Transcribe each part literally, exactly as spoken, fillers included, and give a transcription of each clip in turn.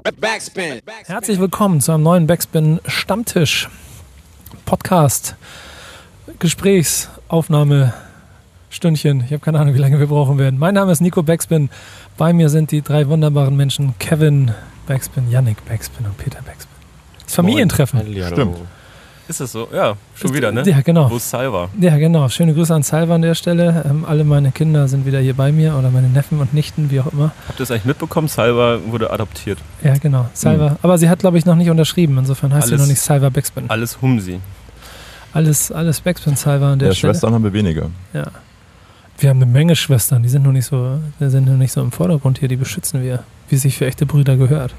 Backspin. Herzlich willkommen zu einem neuen Backspin Stammtisch Podcast Gesprächsaufnahme Stündchen. Ich habe keine Ahnung, wie lange wir brauchen werden. Mein Name ist Nico Backspin. Bei mir sind die drei wunderbaren Menschen Kevin Backspin, Yannick Backspin und Peter Backspin. Das Familientreffen. Hallihallo. Stimmt. Ist das so? Ja, schon wieder, ne? Ja, genau. Wo ist Salva? Ja, genau. Schöne Grüße an Salva an der Stelle. Ähm, alle meine Kinder sind wieder hier bei mir oder meine Neffen und Nichten, wie auch immer. Habt ihr das eigentlich mitbekommen? Salva wurde adoptiert. Ja, genau. Salva. Mhm. Aber sie hat, glaube ich, noch nicht unterschrieben. Insofern heißt alles, sie noch nicht Salva Backspin. Alles Humsi. Alles, alles Backspin Salva an der ja, Stelle. Schwestern haben wir weniger. Ja. Wir haben eine Menge Schwestern. Die sind noch nicht so, die sind noch nicht so im Vordergrund hier. Die beschützen wir, wie sich für echte Brüder gehört.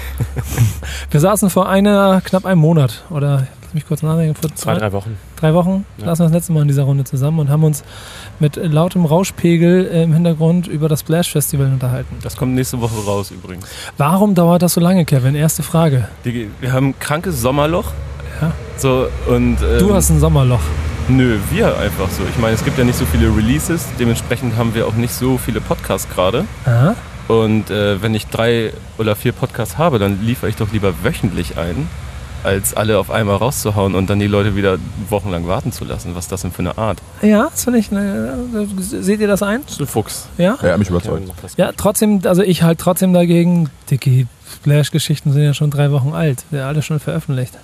Wir saßen vor einer, knapp einem Monat oder mich kurz nachdenken, vor zwei, zwei, drei Wochen. Drei Wochen ja. Lassen wir das letzte Mal in dieser Runde zusammen und haben uns mit lautem Rauschpegel im Hintergrund über das Splash Festival unterhalten. Das kommt nächste Woche raus übrigens. Warum dauert das so lange, Kevin? Erste Frage. Die, wir haben ein krankes Sommerloch. Ja. So, und, ähm, du hast ein Sommerloch. Nö, wir einfach so. Ich meine, es gibt ja nicht so viele Releases, dementsprechend haben wir auch nicht so viele Podcasts gerade. Aha. Und äh, wenn ich drei oder vier Podcasts habe, dann liefere ich doch lieber wöchentlich ein, als alle auf einmal rauszuhauen und dann die Leute wieder wochenlang warten zu lassen. Was ist das denn für eine Art? Ja, das finde ich, ne, seht ihr das ein? Das ist ein Fuchs. Ja? Ja, mich überzeugt. Ja, trotzdem, also ich halt trotzdem dagegen, die Splash-Geschichten sind ja schon drei Wochen alt, sind ja alle schon veröffentlicht.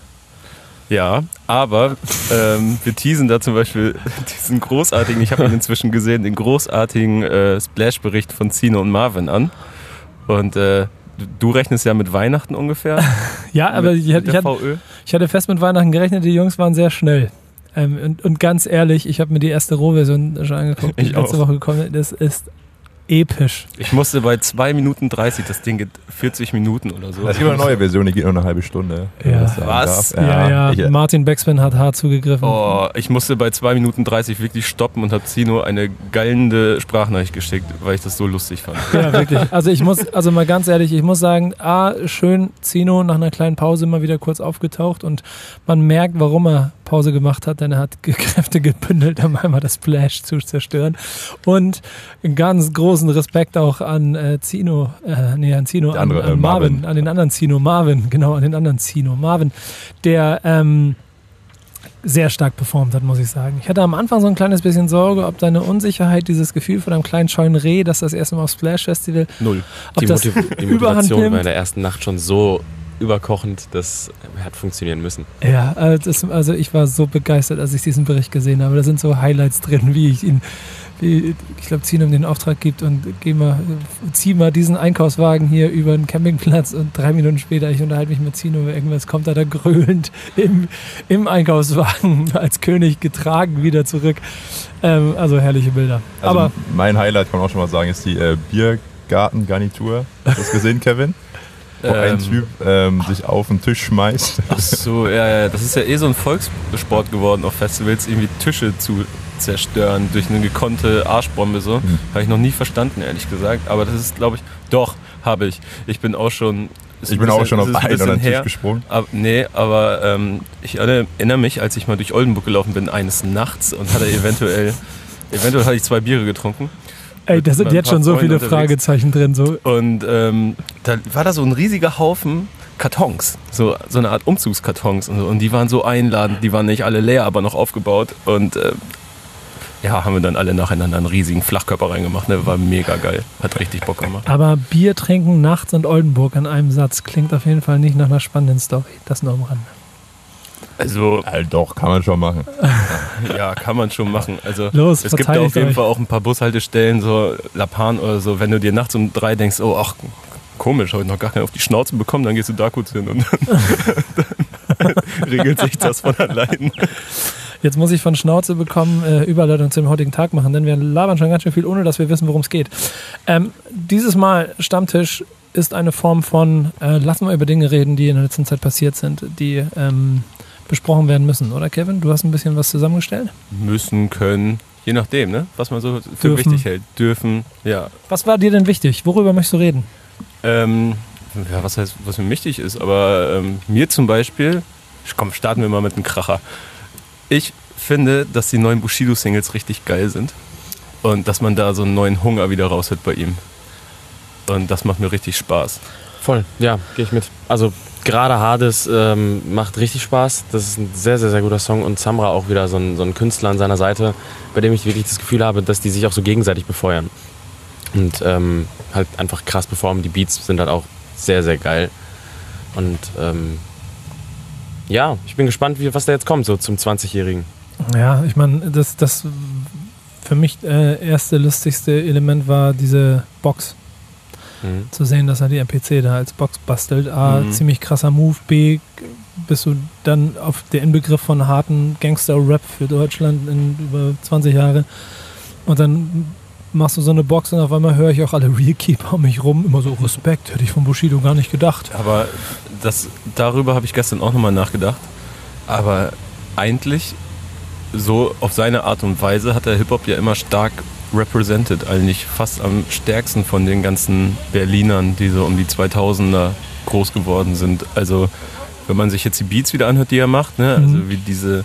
Ja, aber ähm, wir teasen da zum Beispiel diesen großartigen, ich habe ihn inzwischen gesehen, den großartigen äh, Splash-Bericht von Zino und Marvin an. Und äh, du rechnest ja mit Weihnachten ungefähr. Ja, aber mit, ich, ich, hatte, ich hatte fest mit Weihnachten gerechnet, die Jungs waren sehr schnell. Ähm, und, und ganz ehrlich, ich habe mir die erste Rohversion schon angeguckt, die ich letzte auch. Woche gekommen ist. Das ist episch. Ich musste bei zwei Minuten dreißig, das Ding geht vierzig Minuten oder so. Das ist immer eine neue Version, die geht nur eine halbe Stunde. Ja. Was? Ja, ja, ja. Ich, Martin Backspin hat hart zugegriffen. Oh, ich musste bei zwei Minuten dreißig wirklich stoppen und habe Zino eine gallende Sprachnachricht geschickt, weil ich das so lustig fand. Ja, wirklich. Also ich muss, also mal ganz ehrlich, ich muss sagen, A, schön Zino nach einer kleinen Pause mal wieder kurz aufgetaucht und man merkt, warum er Pause gemacht hat, denn er hat Kräfte gebündelt, um einmal das Splash zu zerstören. Und einen ganz großen Respekt auch an äh, Zino, äh, nee, an Zino, an, andere, an äh, Marvin, Marvin. an den anderen Zino, Marvin, genau, an den anderen Zino, Marvin, der ähm, sehr stark performt hat, muss ich sagen. Ich hatte am Anfang so ein kleines bisschen Sorge, ob deine Unsicherheit, dieses Gefühl von einem kleinen scheuen Reh, dass das erste Mal aufs Splash Festival, Null. ob Die, das Motiv- die Überhand Motivation nimmt. war in der ersten Nacht schon so überkochend, das hat funktionieren müssen. Ja, also, das, also ich war so begeistert, als ich diesen Bericht gesehen habe. Da sind so Highlights drin, wie ich ihn, wie, ich glaube, Zino ihm den Auftrag gibt und geh mal, zieh mal diesen Einkaufswagen hier über den Campingplatz und drei Minuten später, ich unterhalte mich mit Zino, irgendwas kommt er da grölend im, im Einkaufswagen als König getragen wieder zurück. Ähm, also herrliche Bilder. also Aber mein Highlight, kann man auch schon mal sagen, ist die äh, Biergartengarnitur. Hast du das gesehen, Kevin? Wo ein Ähm, Typ ähm, sich auf den Tisch schmeißt. Ach so, ja, ja, das ist ja eh so ein Volkssport geworden auf Festivals, irgendwie Tische zu zerstören durch eine gekonnte Arschbombe so. Hm. Habe ich noch nie verstanden, ehrlich gesagt. Aber das ist, glaube ich, doch, habe ich. Ich bin auch schon... ist Ich ein bin auch bisschen- schon ist auf ein einen bisschen oder einen Tisch her. gesprungen. Aber, nee, aber ähm, ich erinnere mich, als ich mal durch Oldenburg gelaufen bin, eines Nachts und hatte eventuell, eventuell hatte ich zwei Biere getrunken. ey, da sind mit ein jetzt paar schon so Freunden viele unterwegs. Fragezeichen drin. So. Und ähm, da war da so ein riesiger Haufen Kartons, so, so eine Art Umzugskartons und so. Und die waren so einladend, die waren nicht alle leer, aber noch aufgebaut. Und äh, ja, haben wir dann alle nacheinander einen riesigen Flachkörper reingemacht. Ne? War mega geil, hat richtig Bock gemacht. Aber Bier trinken nachts und Oldenburg an einem Satz klingt auf jeden Fall nicht nach einer spannenden Story. Das nur am Rande. Also Äh, doch, kann man schon machen. ja, kann man schon machen. Also Los, es gibt da verteidigt auf jeden euch. Fall auch ein paar Bushaltestellen, so La Pan oder so. Wenn du dir nachts um drei denkst, oh ach, komisch, heute noch gar keinen auf die Schnauze bekommen, dann gehst du da kurz hin und dann, dann regelt sich das von allein. Jetzt muss ich von Schnauze bekommen, äh, Überleitung zum heutigen Tag machen, denn wir labern schon ganz schön viel, ohne dass wir wissen, worum es geht. Ähm, dieses Mal Stammtisch ist eine Form von, äh, lassen wir über Dinge reden, die in der letzten Zeit passiert sind, die ähm, besprochen werden müssen, oder Kevin? Du hast ein bisschen was zusammengestellt? Müssen, können, je nachdem, ne? Was man so für Dürfen. wichtig hält. Dürfen, ja. Was war dir denn wichtig? Worüber möchtest du reden? Ähm, ja, was heißt, was mir wichtig ist, aber ähm, mir zum Beispiel, komm, starten wir mal mit einem Kracher. Ich finde, dass die neuen Bushido-Singles richtig geil sind und dass man da so einen neuen Hunger wieder raus hat bei ihm. Und das macht mir richtig Spaß. Voll, ja, gehe ich mit. Also gerade Hades ähm, macht richtig Spaß. Das ist ein sehr, sehr, sehr guter Song. Und Samra auch wieder so ein, so ein Künstler an seiner Seite, bei dem ich wirklich das Gefühl habe, dass die sich auch so gegenseitig befeuern. Und ähm, halt einfach krass performen. Die Beats sind halt auch sehr, sehr geil. Und ähm, ja, ich bin gespannt, wie, was da jetzt kommt, so zum zwanzigjährigen. Ja, ich meine, das, das für mich äh, erste lustigste Element war diese Box. Mhm. Zu sehen, dass er die M P C da als Box bastelt. A, mhm. ziemlich krasser Move. B, bist du dann auf der Inbegriff von harten Gangster-Rap für Deutschland in über zwanzig Jahre. Und dann machst du so eine Box und auf einmal höre ich auch alle Real Keeper um mich rum. Immer so Respekt, hätte ich von Bushido gar nicht gedacht. Aber das, darüber habe ich gestern auch nochmal nachgedacht. Aber eigentlich, so auf seine Art und Weise, hat der Hip-Hop ja immer stark represented, eigentlich fast am stärksten von den ganzen Berlinern, die so um die zweitausender groß geworden sind. Also wenn man sich jetzt die Beats wieder anhört, die er macht, ne? Also wie diese,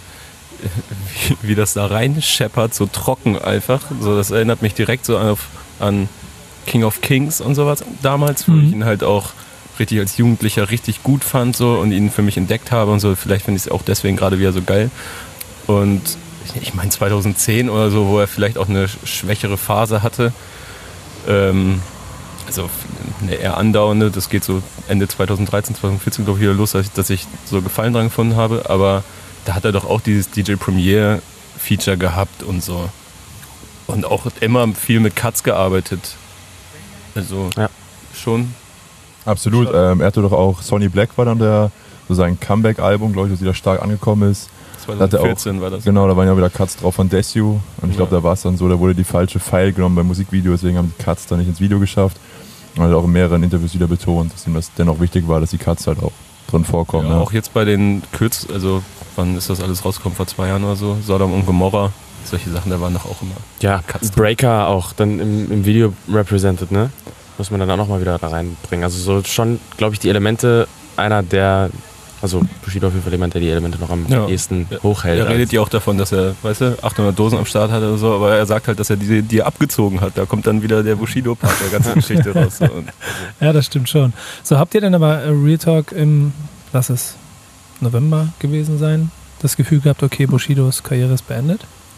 wie, wie das da reinscheppert, so trocken einfach, so, das erinnert mich direkt so auf, an King of Kings und sowas damals, wo mhm. ich ihn halt auch richtig als Jugendlicher richtig gut fand so und ihn für mich entdeckt habe und so. Vielleicht finde ich es auch deswegen gerade wieder so geil. Und ich meine zweitausendzehn oder so, wo er vielleicht auch eine schwächere Phase hatte. Ähm, also eine eher andauernde, das geht so Ende zweitausenddreizehn, zweitausendvierzehn glaube ich wieder los, dass ich, dass ich so Gefallen dran gefunden habe. Aber da hat er doch auch dieses D J Premier Feature gehabt und so. Und auch immer viel mit Cuts gearbeitet. Also ja. schon. Absolut. Ähm, er hatte doch auch, Sonny Black war dann der, so sein Comeback-Album, glaube ich, das wieder stark angekommen ist. zweitausendvierzehn auch, war das. Genau, da waren ja wieder Cuts drauf von Desu. Und ich glaube, ja. da war es dann so, da wurde die falsche File genommen beim Musikvideo, deswegen haben die Cuts dann nicht ins Video geschafft. Und hat auch in mehreren Interviews wieder betont, dass ihm das dennoch wichtig war, dass die Cuts halt auch drin vorkommen. Ja, ja. Auch jetzt bei den Kürz, also wann ist das alles rausgekommen? Vor zwei Jahren oder so? Sodom und Gomorra. Solche Sachen, da waren doch auch immer ja, Cuts. Breaker auch dann im, im Video represented, ne? Muss man dann auch nochmal wieder da reinbringen. Also so schon, glaube ich, die Elemente einer der, also Bushido auf jeden Fall jemand, der die Elemente noch am ja. ehesten hochhält. Er redet ja auch davon, dass er, weißt du, achthundert Dosen am Start hatte oder so, aber er sagt halt, dass er die, die abgezogen hat. Da kommt dann wieder der Bushido-Part der ganzen Geschichte raus. So. Und, also. Ja, das stimmt schon. So, habt ihr denn aber Real Talk im, lass es November gewesen sein, das Gefühl gehabt, okay, Bushidos Karriere ist beendet?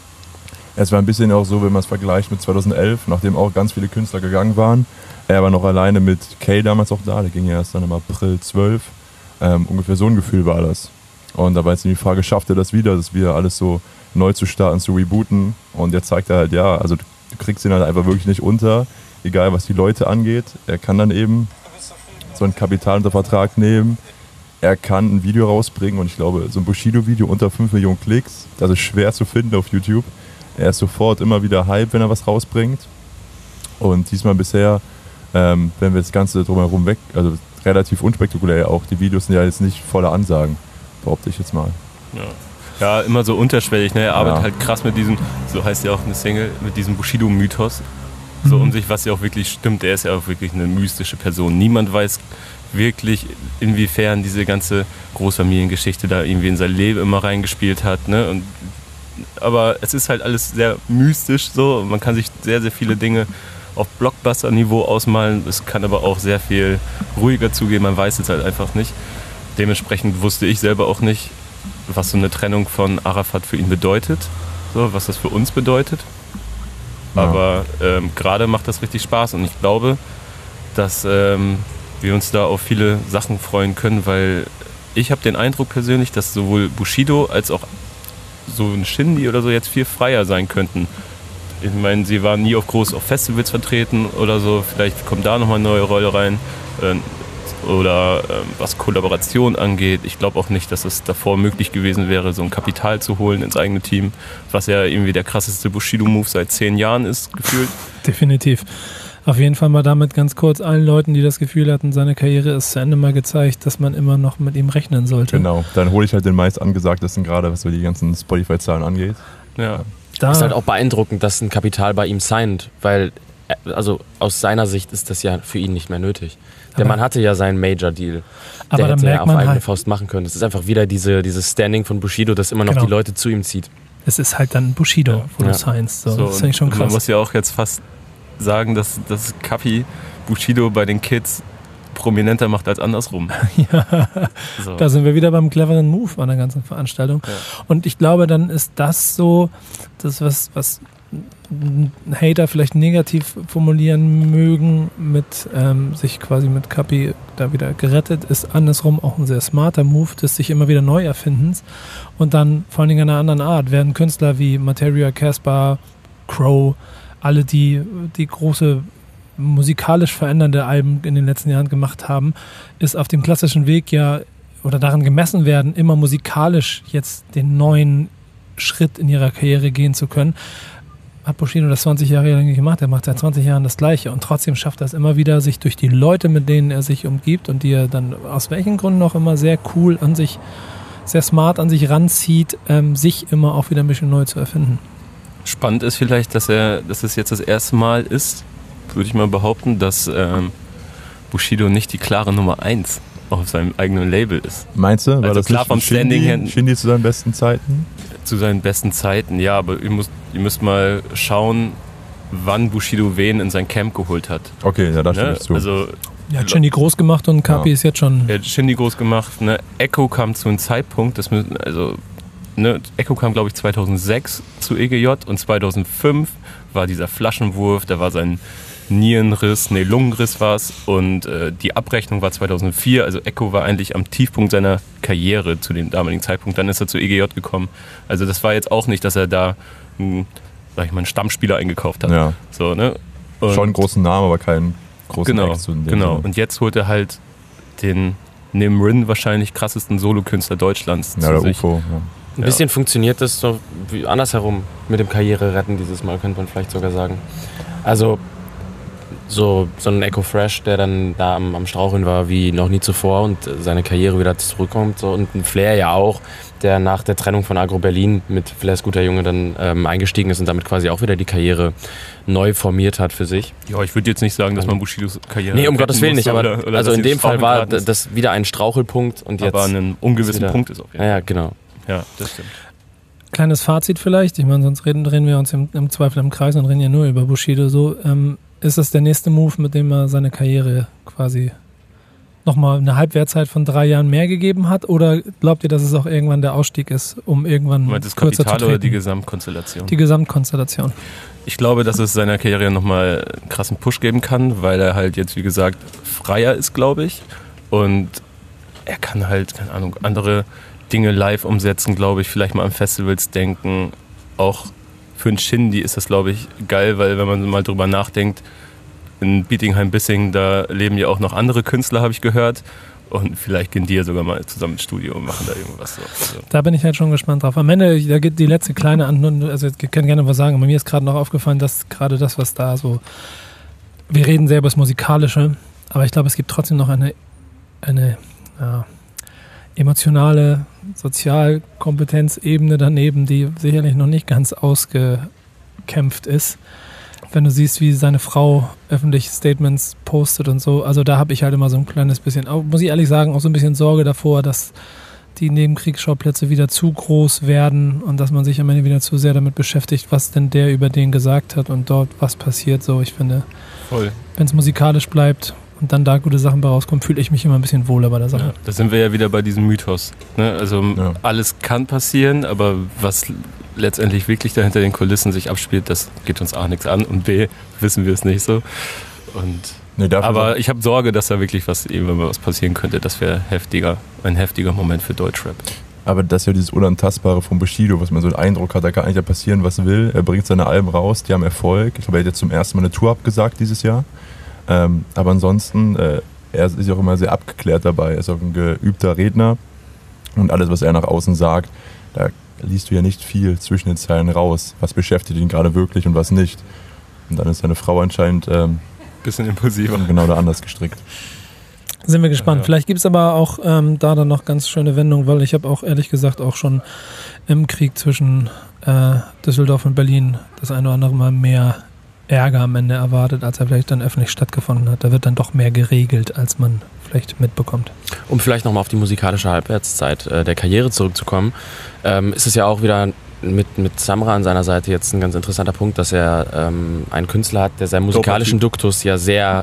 Es war ein bisschen auch so, wenn man es vergleicht mit zweitausendelf, nachdem auch ganz viele Künstler gegangen waren. Er war noch alleine mit Kay damals auch da, der ging ja erst dann im April zwölf. Ähm, ungefähr so ein Gefühl war das. Und da war jetzt die Frage, schafft er das wieder, das wieder alles so neu zu starten, zu rebooten? Und jetzt zeigt er halt, ja, also du kriegst ihn halt einfach wirklich nicht unter, egal was die Leute angeht. Er kann dann eben so ein Kapital unter Vertrag nehmen. Er kann ein Video rausbringen und ich glaube, so ein Bushido-Video unter fünf Millionen Klicks, das ist schwer zu finden auf YouTube. Er ist sofort immer wieder Hype, wenn er was rausbringt. Und diesmal bisher, ähm, wenn wir das Ganze drumherum weg, also relativ unspektakulär auch, die Videos sind ja jetzt nicht voller Ansagen, behaupte ich jetzt mal. Ja, ja immer so unterschwellig, ne? Er arbeitet ja. halt krass mit diesem, so heißt ja auch eine Single, mit diesem Bushido-Mythos. So um sich, was ja auch wirklich stimmt, er ist ja auch wirklich eine mystische Person. Niemand weiß wirklich, inwiefern diese ganze Großfamiliengeschichte da irgendwie in sein Leben immer reingespielt hat, ne? Und aber es ist halt alles sehr mystisch so. Man kann sich sehr, sehr viele Dinge auf Blockbuster-Niveau ausmalen. Es kann aber auch sehr viel ruhiger zugehen. Man weiß es halt einfach nicht. Dementsprechend wusste ich selber auch nicht, was so eine Trennung von Arafat für ihn bedeutet. So, was das für uns bedeutet. Ja. Aber ähm, gerade macht das richtig Spaß. Und ich glaube, dass ähm, wir uns da auf viele Sachen freuen können, weil ich habe den Eindruck persönlich, dass sowohl Bushido als auch so ein Shindy oder so jetzt viel freier sein könnten. Ich meine, sie waren nie auf groß auf Festivals vertreten oder so. Vielleicht kommt da nochmal eine neue Rolle rein. Oder was Kollaboration angeht. Ich glaube auch nicht, dass es davor möglich gewesen wäre, so ein Kapital zu holen ins eigene Team, was ja irgendwie der krasseste Bushido-Move seit zehn Jahren ist, gefühlt. Definitiv. Auf jeden Fall mal damit ganz kurz allen Leuten, die das Gefühl hatten, seine Karriere ist zu Ende, mal gezeigt, dass man immer noch mit ihm rechnen sollte. Genau, dann hole ich halt den meist angesagtesten gerade, was so die ganzen Spotify-Zahlen angeht. Ja. Da ist halt auch beeindruckend, dass ein Kapital bei ihm signed, weil also aus seiner Sicht ist das ja für ihn nicht mehr nötig. Der aber Mann hatte ja seinen Major-Deal, der aber hätte er auf eigene halt Faust machen können. Es ist einfach wieder diese, dieses Standing von Bushido, das immer noch genau. die Leute zu ihm zieht. Es ist halt dann Bushido, wo ja. du signst. So. So, das finde ich schon krass. Man muss ja auch jetzt fast sagen, dass, dass Kapi Bushido bei den Kids prominenter macht als andersrum. Ja, So. da sind wir wieder beim cleveren Move an der ganzen Veranstaltung. Ja. Und ich glaube, dann ist das so, das was, was Hater vielleicht negativ formulieren mögen, mit ähm, sich quasi mit Kapi da wieder gerettet, ist andersrum auch ein sehr smarter Move des sich immer wieder neu erfindens und dann vor allen Dingen in einer anderen Art werden Künstler wie Materia, Casper, Crow, alle die, die große musikalisch verändernde Alben in den letzten Jahren gemacht haben, ist auf dem klassischen Weg ja oder daran gemessen werden, immer musikalisch jetzt den neuen Schritt in ihrer Karriere gehen zu können. Hat Bushido das zwanzig Jahre lang gemacht, er macht seit zwanzig Jahren das Gleiche und trotzdem schafft er es immer wieder, sich durch die Leute, mit denen er sich umgibt und die er dann aus welchen Gründen auch immer sehr cool an sich, sehr smart an sich ranzieht, ähm, sich immer auch wieder ein bisschen neu zu erfinden. Spannend ist vielleicht, dass er, dass es jetzt das erste Mal ist, würde ich mal behaupten, dass ähm, Bushido nicht die klare Nummer eins auf seinem eigenen Label ist. Meinst du? War Also das klar nicht vom Standing her- Shindy, Shindy zu seinen besten Zeiten? Zu seinen besten Zeiten, ja, aber ihr müsst, ihr müsst mal schauen, wann Bushido wen in sein Camp geholt hat. Okay, ja, da stimme Ne? ich zu. Also Er hat Shindy groß gemacht und Kapi Ja. ist jetzt schon... er hat Shindy groß gemacht, ne? Echo kam zu einem Zeitpunkt, das müssen, also ne, Echo kam glaube ich zweitausendsechs zu E G J und zweitausendfünf war dieser Flaschenwurf, da war sein Nierenriss, nee, Lungenriss war es und äh, die Abrechnung war zweitausendvier, also Echo war eigentlich am Tiefpunkt seiner Karriere zu dem damaligen Zeitpunkt, dann ist er zu E G J gekommen. Also das war jetzt auch nicht, dass er da einen, sag ich mal, einen Stammspieler eingekauft hat. Ja. So, ne? Und Schon einen großen Namen, aber keinen großen genau, Ex in dem genau. Sinne. Und jetzt holt er halt den neben Rin wahrscheinlich krassesten Solokünstler Deutschlands Ja, zu der sich. U F O. Ja. Ein bisschen funktioniert das so wie andersherum mit dem Karriere-Retten dieses Mal, könnte man vielleicht sogar sagen. Also so, so ein Echo Fresh, der dann da am, am Straucheln war wie noch nie zuvor und seine Karriere wieder zurückkommt. So. Und ein Flair ja auch, der nach der Trennung von Agro Berlin mit Flairs guter Junge dann ähm, eingestiegen ist und damit quasi auch wieder die Karriere neu formiert hat für sich. Ja, ich würde jetzt nicht sagen, dass man Bushidos Karriere Nee, um retten Gottes Willen nicht, musste aber oder, oder also dass in sie dem Fall war geraten ist. das wieder ein Strauchelpunkt und jetzt... aber an einem ungewissen wieder- Punkt ist auf jeden Ja, Fall. ja, genau. Ja, das stimmt. Kleines Fazit vielleicht, ich meine, sonst reden, drehen wir uns im, im Zweifel im Kreis und reden ja nur über Bushido. So, ähm, ist das der nächste Move, mit dem er seine Karriere quasi nochmal eine Halbwertszeit von drei Jahren mehr gegeben hat? Oder glaubt ihr, dass es auch irgendwann der Ausstieg ist, um irgendwann Du meinst das kürzer Kapital zu oder treten? die Gesamtkonstellation? Die Gesamtkonstellation. Ich glaube, dass es seiner Karriere nochmal einen krassen Push geben kann, weil er halt jetzt, wie gesagt, freier ist, glaube ich. Und er kann halt, keine Ahnung, andere Dinge live umsetzen, glaube ich, vielleicht mal an Festivals denken. Auch für einen Shindy ist das, glaube ich, geil, weil wenn man mal drüber nachdenkt, in Bietigheim-Bissingen, da leben ja auch noch andere Künstler, habe ich gehört. Und vielleicht gehen die ja sogar mal zusammen ins Studio und machen da irgendwas so. Also, Da bin ich halt schon gespannt drauf. Am Ende, da geht die letzte kleine Antwort, also ich kann gerne was sagen, aber mir ist gerade noch aufgefallen, dass gerade das, was da so, wir reden sehr über das Musikalische, aber ich glaube, es gibt trotzdem noch eine, eine ja, emotionale Sozialkompetenzebene daneben, die sicherlich noch nicht ganz ausgekämpft ist. Wenn du siehst, wie seine Frau öffentlich Statements postet und so, also da habe ich halt immer so ein kleines bisschen, auch, muss ich ehrlich sagen, auch so ein bisschen Sorge davor, dass die Nebenkriegsschauplätze wieder zu groß werden und dass man sich am Ende wieder zu sehr damit beschäftigt, was denn der über den gesagt hat und dort was passiert. So, ich finde, voll. wenn es musikalisch bleibt und dann da gute Sachen bei rauskommen, fühle ich mich immer ein bisschen wohler bei der Sache. Ja, da sind wir ja wieder bei diesem Mythos. Ne? Also Ja. alles kann passieren, aber was letztendlich wirklich da hinter den Kulissen sich abspielt, das geht uns A nichts an und B wissen wir es nicht so. Und Nee, dafür aber ich habe Sorge, dass da wirklich was, wenn mal was passieren könnte, das wäre heftiger, ein heftiger Moment für Deutschrap. Aber das ist ja dieses Unantastbare von Bushido, was man so den Eindruck hat, da kann eigentlich ja passieren, was will. Er bringt seine Alben raus, die haben Erfolg. Ich glaube, er hat jetzt zum ersten Mal eine Tour abgesagt dieses Jahr. Ähm, aber ansonsten, äh, er ist ja auch immer sehr abgeklärt dabei. Er ist auch ein geübter Redner. Und alles, was er nach außen sagt, da liest du ja nicht viel zwischen den Zeilen raus. Was beschäftigt ihn gerade wirklich und was nicht. Und dann ist seine Frau anscheinend ähm, Bisschen impulsiver. genau da anders gestrickt. Sind wir gespannt. Ja. Vielleicht gibt es aber auch ähm, da dann noch ganz schöne Wendungen, weil ich habe auch ehrlich gesagt auch schon im Krieg zwischen äh, Düsseldorf und Berlin das eine oder andere Mal mehr Ärger am Ende erwartet, als er vielleicht dann öffentlich stattgefunden hat. Da wird dann doch mehr geregelt, als man vielleicht mitbekommt. Um vielleicht nochmal auf die musikalische Halbwertszeit äh, der Karriere zurückzukommen, ähm, ist es ja auch wieder mit, mit Samra an seiner Seite jetzt ein ganz interessanter Punkt, dass er ähm, einen Künstler hat, der seinen musikalischen Duktus ja sehr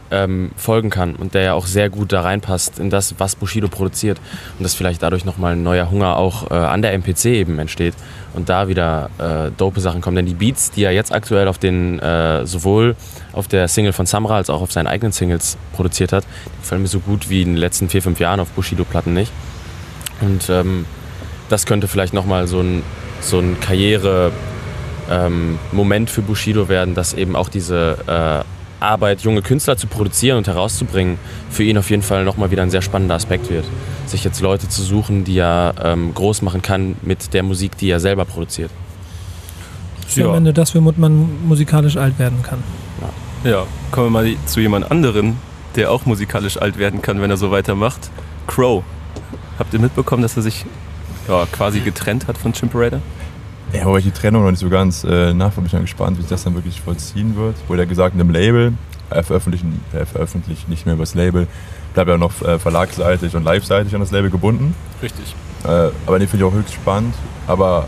ähm, folgen kann und der ja auch sehr gut da reinpasst in das, was Bushido produziert und dass vielleicht dadurch nochmal ein neuer Hunger auch äh, an der M P C eben entsteht und da wieder äh, dope Sachen kommen. Denn die Beats, die er jetzt aktuell auf den, äh, sowohl auf der Single von Samra als auch auf seinen eigenen Singles produziert hat, die gefallen mir so gut wie in den letzten vier, fünf Jahren auf Bushido-Platten nicht. Und ähm, das könnte vielleicht nochmal so ein, so ein Karriere- Ähm, Moment für Bushido werden, dass eben auch diese äh, Arbeit, junge Künstler zu produzieren und herauszubringen, für ihn auf jeden Fall nochmal wieder ein sehr spannender Aspekt wird. Sich jetzt Leute zu suchen, die er ähm, groß machen kann mit der Musik, die er selber produziert. Das ist ja am Ende das, womit man musikalisch alt werden kann. Ja. ja, kommen wir mal zu jemand anderen, der auch musikalisch alt werden kann, wenn er so weitermacht. Crow. Habt ihr mitbekommen, dass er sich ja, quasi getrennt hat von Chimperator? Ja, aber ich die Trennung noch nicht so ganz äh, nachvollziehen. Ich bin gespannt, wie sich das dann wirklich vollziehen wird. Wurde ja gesagt, in einem Label, er veröffentlicht, er veröffentlicht nicht mehr über das Label, bleibt ja noch äh, verlagsseitig und liveseitig an das Label gebunden. Richtig. Äh, aber den finde ich auch höchst spannend. Aber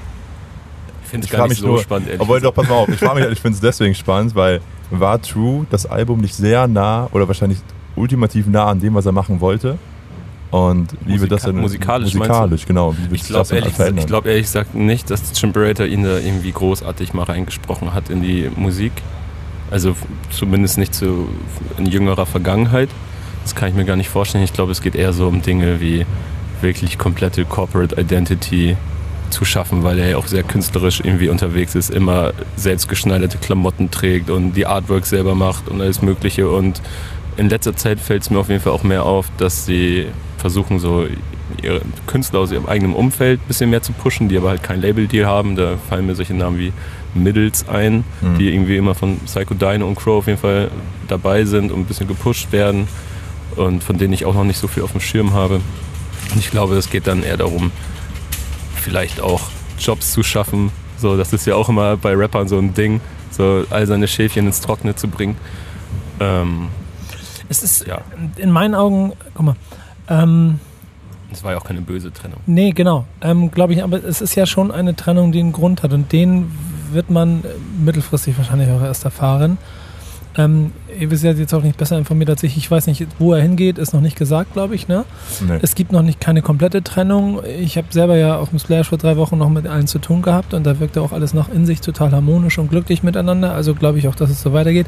ich finde es gar nicht so nur, spannend, ehrlich obwohl, doch, pass mal auf, ich, ich finde es deswegen spannend, weil war True das Album nicht sehr nah oder wahrscheinlich ultimativ nah an dem, was er machen wollte? Und wie Musika- wird das denn musikalisch, musikalisch genau? Wie wird ich glaube ehrlich, verändern? ich glaub, ehrlich gesagt nicht, dass Chimperator ihn da irgendwie großartig mal reingesprochen hat in die Musik. Also zumindest nicht so in jüngerer Vergangenheit. Das kann ich mir gar nicht vorstellen. Ich glaube, es geht eher so um Dinge wie wirklich komplette Corporate Identity zu schaffen, weil er ja auch sehr künstlerisch irgendwie unterwegs ist, immer selbstgeschneiderte Klamotten trägt und die Artwork selber macht und alles Mögliche. Und in letzter Zeit fällt es mir auf jeden Fall auch mehr auf, dass sie versuchen, so ihre Künstler aus ihrem eigenen Umfeld ein bisschen mehr zu pushen, die aber halt kein Label-Deal haben. Da fallen mir solche Namen wie Middles ein, mhm. die irgendwie immer von Psycho Dino und Crow auf jeden Fall dabei sind und ein bisschen gepusht werden und von denen ich auch noch nicht so viel auf dem Schirm habe. Und ich glaube, es geht dann eher darum, vielleicht auch Jobs zu schaffen. So, das ist ja auch immer bei Rappern so ein Ding, so all seine Schäfchen ins Trockene zu bringen. Ähm, es ist ja in meinen Augen, guck mal, ähm, das war ja auch keine böse Trennung. Nee, genau, ähm, glaube ich, aber es ist ja schon eine Trennung, die einen Grund hat und den wird man mittelfristig wahrscheinlich auch erst erfahren. Ähm, ihr wisst ja jetzt auch nicht besser informiert als ich. Ich weiß nicht, wo er hingeht, ist noch nicht gesagt, glaube ich. Ne? Nee. Es gibt noch nicht keine komplette Trennung. Ich habe selber ja auf dem Splash vor drei Wochen noch mit allen zu tun gehabt und da wirkte auch alles noch in sich total harmonisch und glücklich miteinander. Also glaube ich auch, dass es so weitergeht.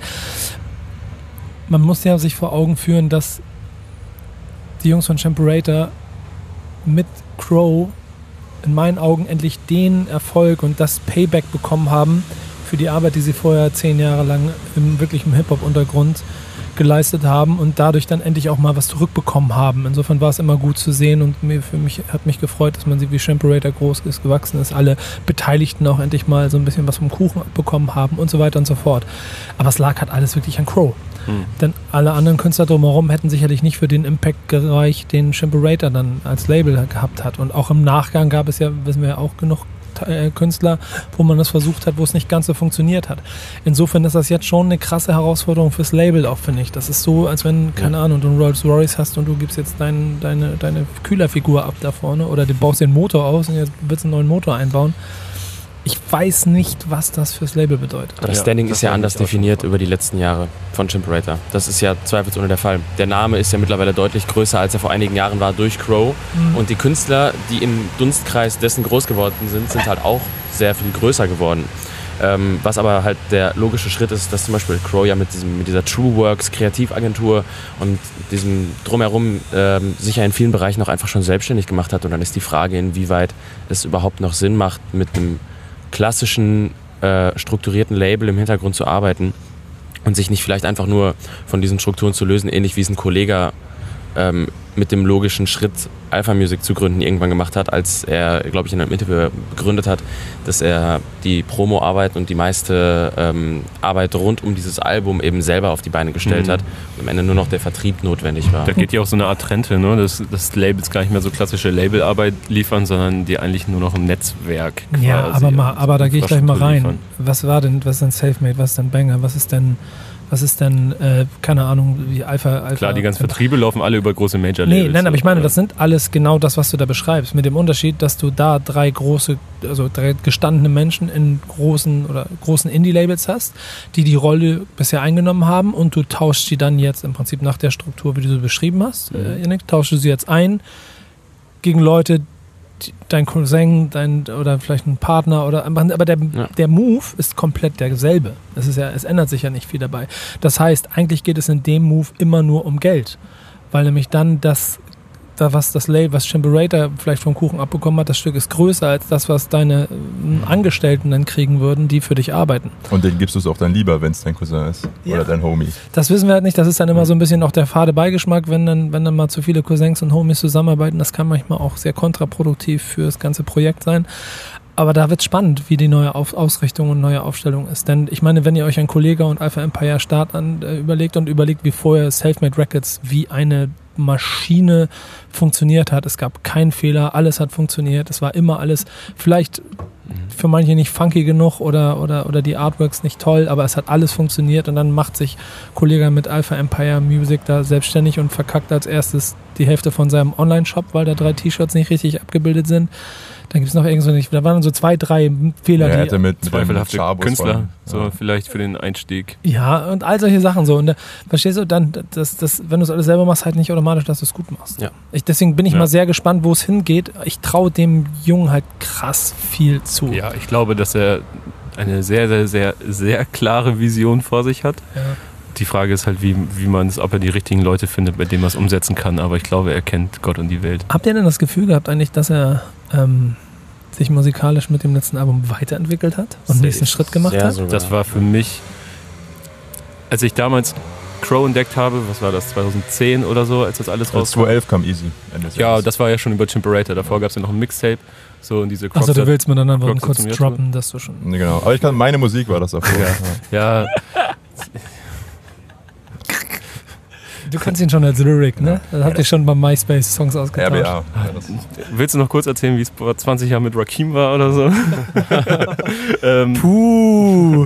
Man muss ja sich vor Augen führen, dass die Jungs von Chimperator mit Crow in meinen Augen endlich den Erfolg und das Payback bekommen haben für die Arbeit, die sie vorher zehn Jahre lang im wirklichen Hip-Hop-Untergrund geleistet haben und dadurch dann endlich auch mal was zurückbekommen haben. Insofern war es immer gut zu sehen und mir, für mich hat mich gefreut, dass man sie wie Chimperator groß ist, gewachsen ist, alle Beteiligten auch endlich mal so ein bisschen was vom Kuchen bekommen haben und so weiter und so fort. Aber es lag halt alles wirklich an Crow. Hm. Denn alle anderen Künstler drumherum hätten sicherlich nicht für den Impact gereicht, den Chimperator dann als Label gehabt hat. Und auch im Nachgang gab es ja, wissen wir ja auch, genug Künstler, wo man das versucht hat, wo es nicht ganz so funktioniert hat. Insofern ist das jetzt schon eine krasse Herausforderung fürs Label auch, finde ich. Das ist so, als wenn, keine ja. Ahnung, du einen Rolls Royce hast und du gibst jetzt dein, deine, deine Kühlerfigur ab da vorne oder du baust den Motor aus und jetzt willst du einen neuen Motor einbauen. Ich weiß nicht, was das fürs Label bedeutet. Das ja, Standing das ist ja anders definiert über die letzten Jahre von Chimperator. Das ist ja zweifelsohne der Fall. Der Name ist ja mittlerweile deutlich größer, als er vor einigen Jahren war durch Crow. Mhm. Und die Künstler, die im Dunstkreis dessen groß geworden sind, sind halt auch sehr viel größer geworden. Ähm, was aber halt der logische Schritt ist, dass zum Beispiel Crow ja mit, diesem, mit dieser Trueworks Kreativagentur und diesem Drumherum ähm, sich ja in vielen Bereichen auch einfach schon selbstständig gemacht hat. Und dann ist die Frage, inwieweit es überhaupt noch Sinn macht, mit einem klassischen, äh, strukturierten Label im Hintergrund zu arbeiten und sich nicht vielleicht einfach nur von diesen Strukturen zu lösen, ähnlich wie es ein Kollege ähm, mit dem logischen Schritt Alpha Music zu gründen irgendwann gemacht hat, als er, glaube ich, in einem Interview begründet hat, dass er die Promo-Arbeit und die meiste ähm, Arbeit rund um dieses Album eben selber auf die Beine gestellt mhm. hat und am Ende nur noch der Vertrieb notwendig war. Da geht ja auch so eine Art Trend hin, ne? dass, dass Labels gar nicht mehr so klassische Labelarbeit liefern, sondern die eigentlich nur noch ein Netzwerk quasi. Ja, aber, mal, aber da gehe ich gleich mal rein. Liefern. Was war denn, was ist denn Selfmade, was ist denn Banger, was ist denn was ist denn, äh, keine Ahnung, wie Alpha, Alpha. Klar, die ganzen Vertriebe laufen alle über große Major-Labels. Nee, nein, aber ich meine, oder? das sind alles genau das, was du da beschreibst. Mit dem Unterschied, dass du da drei große, also drei gestandene Menschen in großen oder großen Indie-Labels hast, die die Rolle bisher eingenommen haben und du tauschst sie dann jetzt im Prinzip nach der Struktur, wie du sie beschrieben hast, mhm. äh, Yannick, tauschst du sie jetzt ein gegen Leute, dein Cousin, dein oder vielleicht ein Partner oder aber der, ja. der Move ist komplett derselbe. Es ist ja, es ändert sich ja nicht viel dabei. Das heißt, eigentlich geht es in dem Move immer nur um Geld, weil nämlich dann das, da was das Label, was Chimperator vielleicht vom Kuchen abbekommen hat, das Stück ist größer als das, was deine Angestellten dann kriegen würden, die für dich arbeiten. Und den gibst du es auch dann lieber, wenn es dein Cousin ist ja. oder dein Homie. Das wissen wir halt nicht. Das ist dann immer so ein bisschen auch der fade Beigeschmack, wenn dann, wenn dann mal zu viele Cousins und Homies zusammenarbeiten. Das kann manchmal auch sehr kontraproduktiv für das ganze Projekt sein. Aber da wird spannend, wie die neue Auf- Ausrichtung und neue Aufstellung ist. Denn ich meine, wenn ihr euch an Kollega und Alpha Empire Start an, äh, überlegt und überlegt, wie vorher Selfmade Records wie eine Maschine funktioniert hat. Es gab keinen Fehler, alles hat funktioniert. Es war immer alles, vielleicht für manche nicht funky genug oder, oder, oder die Artworks nicht toll, aber es hat alles funktioniert und dann macht sich Kollega mit Alpha Empire Music da selbstständig und verkackt als erstes die Hälfte von seinem Online-Shop, weil da drei T-Shirts nicht richtig abgebildet sind. Dann gibt es noch irgend so nicht, da waren so zwei, drei Fehler, ja, die... hätte mit, mit zweifelhafte Künstler, von, so ja. vielleicht für den Einstieg. Ja, und all solche Sachen so. Und da, verstehst du, dann, das, das, wenn du es alles selber machst, halt nicht automatisch, dass du es gut machst. Ja. Ich, deswegen bin ich Ja. mal sehr gespannt, wo es hingeht. Ich traue dem Jungen halt krass viel zu. Ja, ich glaube, dass er eine sehr, sehr, sehr, sehr klare Vision vor sich hat. Ja. Die Frage ist halt, wie, wie man es, ob er die richtigen Leute findet, mit denen man es umsetzen kann. Aber ich glaube, er kennt Gott und die Welt. Habt ihr denn das Gefühl gehabt eigentlich, dass er ähm, sich musikalisch mit dem letzten Album weiterentwickelt hat und den nächsten Schritt gemacht Sehr hat? sogar. Das war für mich, als ich damals Crow entdeckt habe, was war das, zwanzig zehn oder so, als das alles rauskam? zwanzig elf kam Easy. Ende des Ja, Jahres. das war ja schon über Chimperator. Davor gab es ja noch ein Mixtape. So, und diese Crocs. Achso, du willst mir dann einfach Crocs kurz zum Jetzt- droppen, dass du schon... Nee, genau. Aber ich kann, meine Musik war das davor. Ja. Ja, Du kannst ihn schon als Lyric, ne? Das habt ihr schon bei MySpace Songs R ausgetauscht. B A. Ja, das willst du noch kurz erzählen, wie es vor zwanzig Jahren mit Rakim war oder so? ähm, Puh!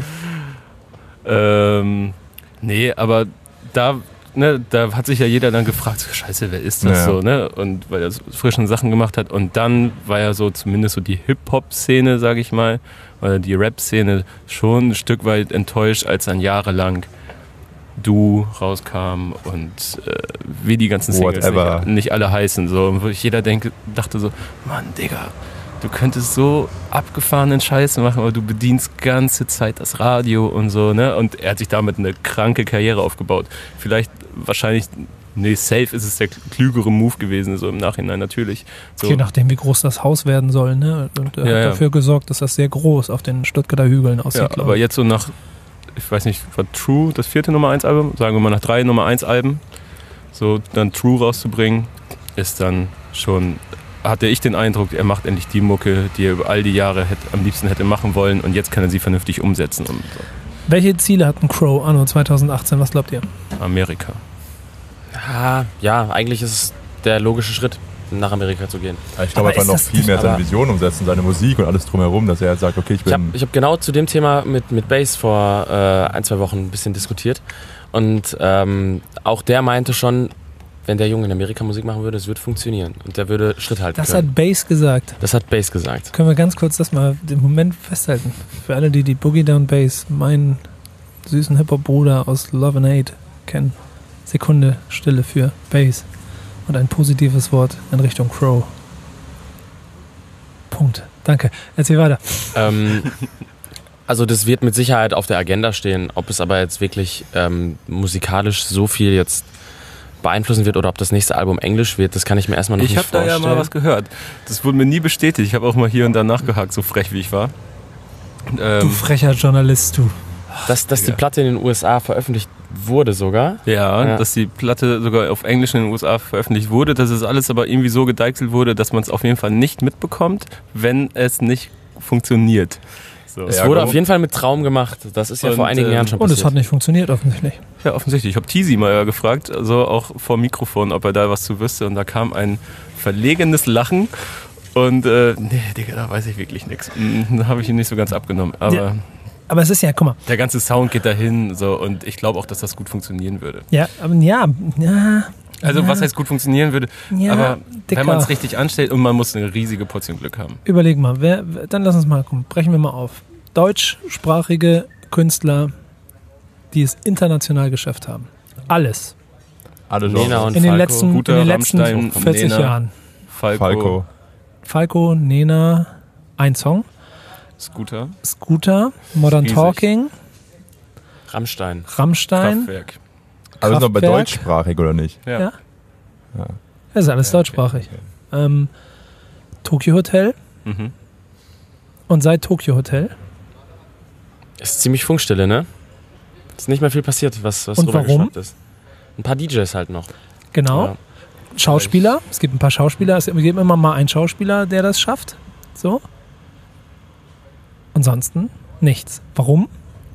ähm, nee, aber da, ne, da hat sich ja jeder dann gefragt, so, scheiße, wer ist das Ja. so, ne? Und weil er so frischen Sachen gemacht hat. Und dann war ja so zumindest so die Hip-Hop-Szene, sag ich mal, oder die Rap-Szene schon ein Stück weit enttäuscht, als dann jahrelang Du rauskam und äh, wie die ganzen Singles Whatever. nicht, nicht alle heißen. So. Und wo ich jeder denke, dachte so, Mann, Digga, du könntest so abgefahrenen Scheiß machen, aber du bedienst ganze Zeit das Radio und so, ne? Und er hat sich damit eine kranke Karriere aufgebaut. Vielleicht, wahrscheinlich, nee, safe ist es der klügere Move gewesen, so im Nachhinein natürlich. So. Je nachdem, wie groß das Haus werden soll, ne? Und er Ja, hat ja. dafür gesorgt, dass das sehr groß auf den Stuttgarter Hügeln aussieht, Ja, glaube aber ich. jetzt so nach, ich weiß nicht, war True das vierte Nummer eins Album? Sagen wir mal nach drei Nummer eins Alben, so dann True rauszubringen, ist dann schon, hatte ich den Eindruck, er macht endlich die Mucke, die er über all die Jahre hätte, am liebsten hätte machen wollen und jetzt kann er sie vernünftig umsetzen. Und Welche Ziele hat ein Crow anno zwanzig achtzehn? Was glaubt ihr? Amerika. Ah, ja, eigentlich ist es der logische Schritt, nach Amerika zu gehen. Ich glaube, Aber er ist noch das viel nicht- mehr seine aber- Vision umsetzen, seine Musik und alles drumherum, dass er halt sagt, okay, ich Ich habe bin... ich hab genau zu dem Thema mit, mit Bass vor äh, ein, zwei Wochen ein bisschen diskutiert. Und ähm, auch der meinte schon, wenn der Junge in Amerika Musik machen würde, es würde funktionieren. Und der würde Schritt halten Das können. hat Bass gesagt. Das hat Bass gesagt. Können wir ganz kurz das mal im Moment festhalten? Für alle, die die Boogie Down Bass, meinen süßen Hip-Hop-Bruder aus Love and Hate, kennen. Sekunde Stille für Bass. Und ein positives Wort in Richtung Crow. Punkt. Danke. Erzähl weiter. Ähm, also das wird mit Sicherheit auf der Agenda stehen. Ob es aber jetzt wirklich ähm, musikalisch so viel jetzt beeinflussen wird oder ob das nächste Album Englisch wird, das kann ich mir erstmal noch Ich nicht habe da vorstellen. ja mal was gehört. Das wurde mir nie bestätigt. Ich habe auch mal hier und da nachgehakt, so frech wie ich war. Du Ähm, frecher Journalist, du. Dass, dass die Digga. Platte in den U S A veröffentlicht wurde sogar. Ja, Ja. dass die Platte sogar auf Englisch in den U S A veröffentlicht wurde, dass es alles aber irgendwie so gedeichselt wurde, dass man es auf jeden Fall nicht mitbekommt, wenn es nicht funktioniert. So. Es Ja, wurde genau. auf jeden Fall mit Traum gemacht. Das ist ja Und, vor einigen ähm, Jahren schon Und passiert. es hat nicht funktioniert, offensichtlich. Ja, offensichtlich. Ich habe Teasy mal ja gefragt, also auch vor Mikrofon, ob er da was zu wüsste. Und da kam ein verlegenes Lachen. Und äh, nee, Digga, da weiß ich wirklich nichts. Da habe ich ihm nicht so ganz abgenommen. Aber Ja. aber es ist ja, guck mal. Der ganze Sound geht dahin so, und ich glaube auch, dass das gut funktionieren würde. Ja, aber ja, ja. Also ja, was heißt gut funktionieren würde, ja, aber Dicker. wenn man es richtig anstellt und man muss eine riesige Portion Glück haben. Überleg mal, wer, dann lass uns mal gucken, brechen wir mal auf. Deutschsprachige Künstler, die es international geschafft haben. Alles. Alle Nena Genres. und In den Falco. letzten, Guter, in den letzten Rammstein, vierzig Nena. Jahren. Falco, Falco. Falco, Nena, ein Song. Scooter, Scooter, Modern Riesig. Talking, Rammstein. Rammstein. Kraftwerk. Aber ist noch bei Kraftwerk. deutschsprachig, oder nicht? Ja. Ja. Ja. Das ist alles Ja, okay, deutschsprachig. okay. Ähm, Tokyo Hotel. Mhm. Und seit Tokyo Hotel. Ist ziemlich Funkstille, ne? Ist nicht mehr viel passiert, was, was Und rübergeschwappt warum? ist. Ein paar D Js halt noch. Genau. Ja. Schauspieler. Es gibt ein paar Schauspieler. Es gibt immer mal einen Schauspieler, der das schafft. So. Ansonsten nichts. Warum?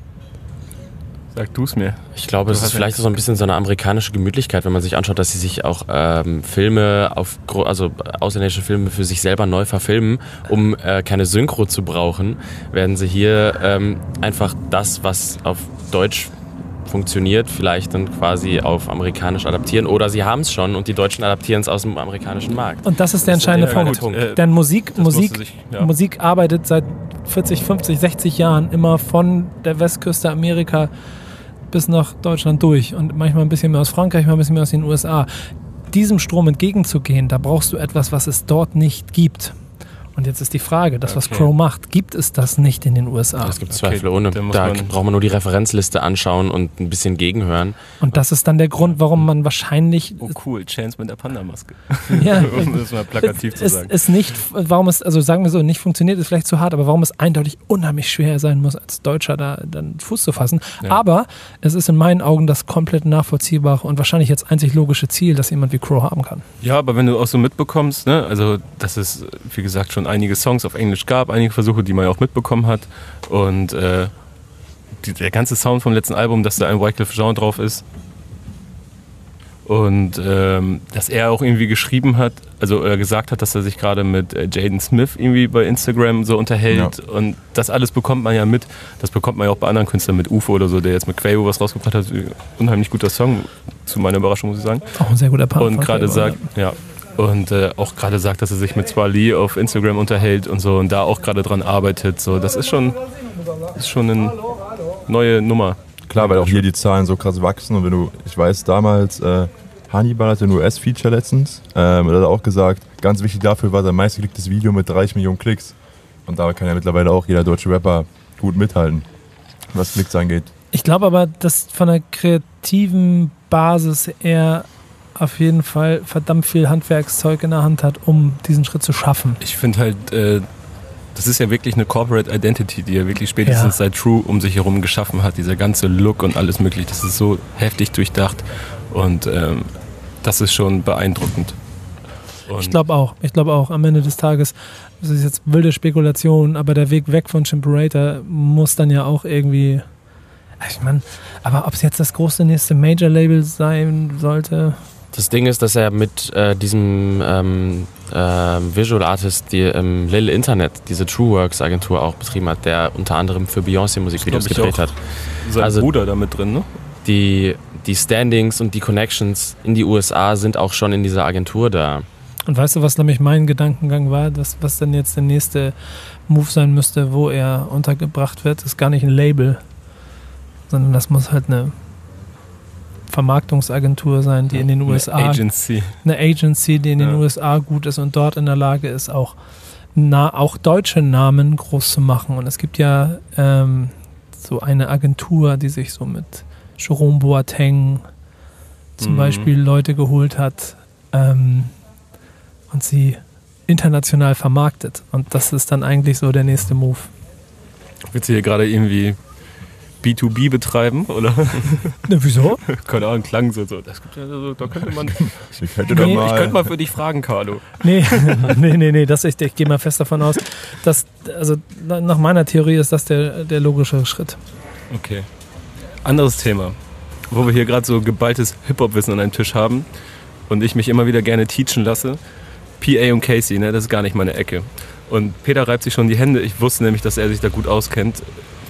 Sag du es mir. Ich glaube, Du es ist hast vielleicht ja- so ein bisschen so eine amerikanische Gemütlichkeit, wenn man sich anschaut, dass sie sich auch ähm, Filme, auf, gro- also ausländische Filme für sich selber neu verfilmen, um äh, keine Synchro zu brauchen, werden sie hier ähm, einfach das, was auf Deutsch funktioniert, vielleicht dann quasi auf amerikanisch adaptieren. Oder sie haben es schon und die Deutschen adaptieren es aus dem amerikanischen Markt. Und das ist der Das ist der entscheidende entscheidende Punkt. Punkt. Äh, Denn Musik, das Musik, musste sich- ja. Musik arbeitet seit vierzig, fünfzig, sechzig Jahren immer von der Westküste Amerika bis nach Deutschland durch und manchmal ein bisschen mehr aus Frankreich, mal ein bisschen mehr aus den U S A. Diesem Strom entgegenzugehen, da brauchst du etwas, was es dort nicht gibt. Und jetzt ist die Frage, das, was Okay. Crow macht, gibt es das nicht in den U S A? Es gibt Okay, Zweifel ohne. dann muss Da man- braucht man nur die Referenzliste anschauen und ein bisschen gegenhören. Und das ist dann der Grund, warum man wahrscheinlich Oh cool, Chance mit der Panda-Maske. ja, Um das mal plakativ zu es, sagen. es nicht, warum es, also sagen wir so, nicht funktioniert, ist vielleicht zu hart, aber warum es eindeutig unheimlich schwer sein muss, als Deutscher da dann Fuß zu fassen. Ja. Aber es ist in meinen Augen das komplett nachvollziehbare und wahrscheinlich jetzt einzig logische Ziel, das jemand wie Crow haben kann. Ja, aber wenn du auch so mitbekommst, ne, also dass es, wie gesagt, schon einige Songs auf Englisch gab, einige Versuche, die man ja auch mitbekommen hat, und äh, die, der ganze Sound vom letzten Album, dass da ein Wyclef Jean drauf ist, und ähm, dass er auch irgendwie geschrieben hat, also äh, gesagt hat, dass er sich gerade mit äh, Jaden Smith irgendwie bei Instagram so unterhält, Ja. und das alles bekommt man ja mit, das bekommt man ja auch bei anderen Künstlern, mit Ufo oder so, der jetzt mit Quavo was rausgebracht hat, unheimlich guter Song, zu meiner Überraschung muss ich sagen. Auch ein sehr guter Partner. Und gerade sagt, ja, und äh, auch gerade sagt, dass er sich mit Swali auf Instagram unterhält und so und da auch gerade dran arbeitet. So, das ist schon, ist schon eine neue Nummer. Klar, weil auch hier die Zahlen so krass wachsen. Und wenn du, ich weiß damals, äh, Hannibal hatte ein U S-Feature letztens, ähm, und hat auch gesagt, ganz wichtig dafür war sein meistgeklicktes Video mit dreißig Millionen Klicks. Und da kann ja mittlerweile auch jeder deutsche Rapper gut mithalten, was Klicks angeht. Ich glaube aber, dass von der kreativen Basis er auf jeden Fall verdammt viel Handwerkszeug in der Hand hat, um diesen Schritt zu schaffen. Ich finde halt, äh, das ist ja wirklich eine Corporate Identity, die er wirklich spätestens Ja. seit True um sich herum geschaffen hat. Dieser ganze Look und alles mögliche, das ist so heftig durchdacht und ähm, das ist schon beeindruckend. Und Ich glaube auch. Ich glaube auch. Am Ende des Tages, das ist jetzt wilde Spekulation, aber der Weg weg von Chimperator muss dann ja auch irgendwie. Ich meine, aber ob es jetzt das große nächste Major-Label sein sollte. Das Ding ist, dass er mit äh, diesem ähm, äh, Visual Artist, die ähm, Lil Internet, diese TrueWorks Agentur auch betrieben hat, der unter anderem für Beyoncé Musikvideos Das glaub ich gedreht auch. hat. sein also- Bruder da mit drin, ne? Die, die Standings und die Connections in die U S A sind auch schon in dieser Agentur da. Und weißt du, was nämlich mein Gedankengang war, dass, was denn jetzt der nächste Move sein müsste, wo er untergebracht wird, ist gar nicht ein Label, sondern das muss halt eine Vermarktungsagentur sein, die in den U S A, Eine Agency. eine Agency, die in den Ja. U S A gut ist und dort in der Lage ist, auch, na, auch deutsche Namen groß zu machen. Und es gibt ja ähm, so eine Agentur, die sich so mit Jerome Boateng zum Mhm. Beispiel Leute geholt hat ähm, und sie international vermarktet. Und das ist dann eigentlich so der nächste Move. Willst du hier gerade irgendwie B zwei B betreiben? Oder? Ne, wieso? Keine Ahnung, klang so. so. Das gibt ja so, da könnte man. Ich könnte Nee, doch Ich mal. könnte mal für dich fragen, Carlo. Nee, nee, nee, nee, das, ich, ich gehe mal fest davon aus, dass, also na- nach meiner Theorie ist das der, der logische Schritt. Okay. Anderes Thema. Wo wir hier gerade so geballtes Hip-Hop-Wissen an einem Tisch haben und ich mich immer wieder gerne teachen lasse. P A und Casey, ne, das ist gar nicht meine Ecke. Und Peter reibt sich schon die Hände. Ich wusste nämlich, dass er sich da gut auskennt.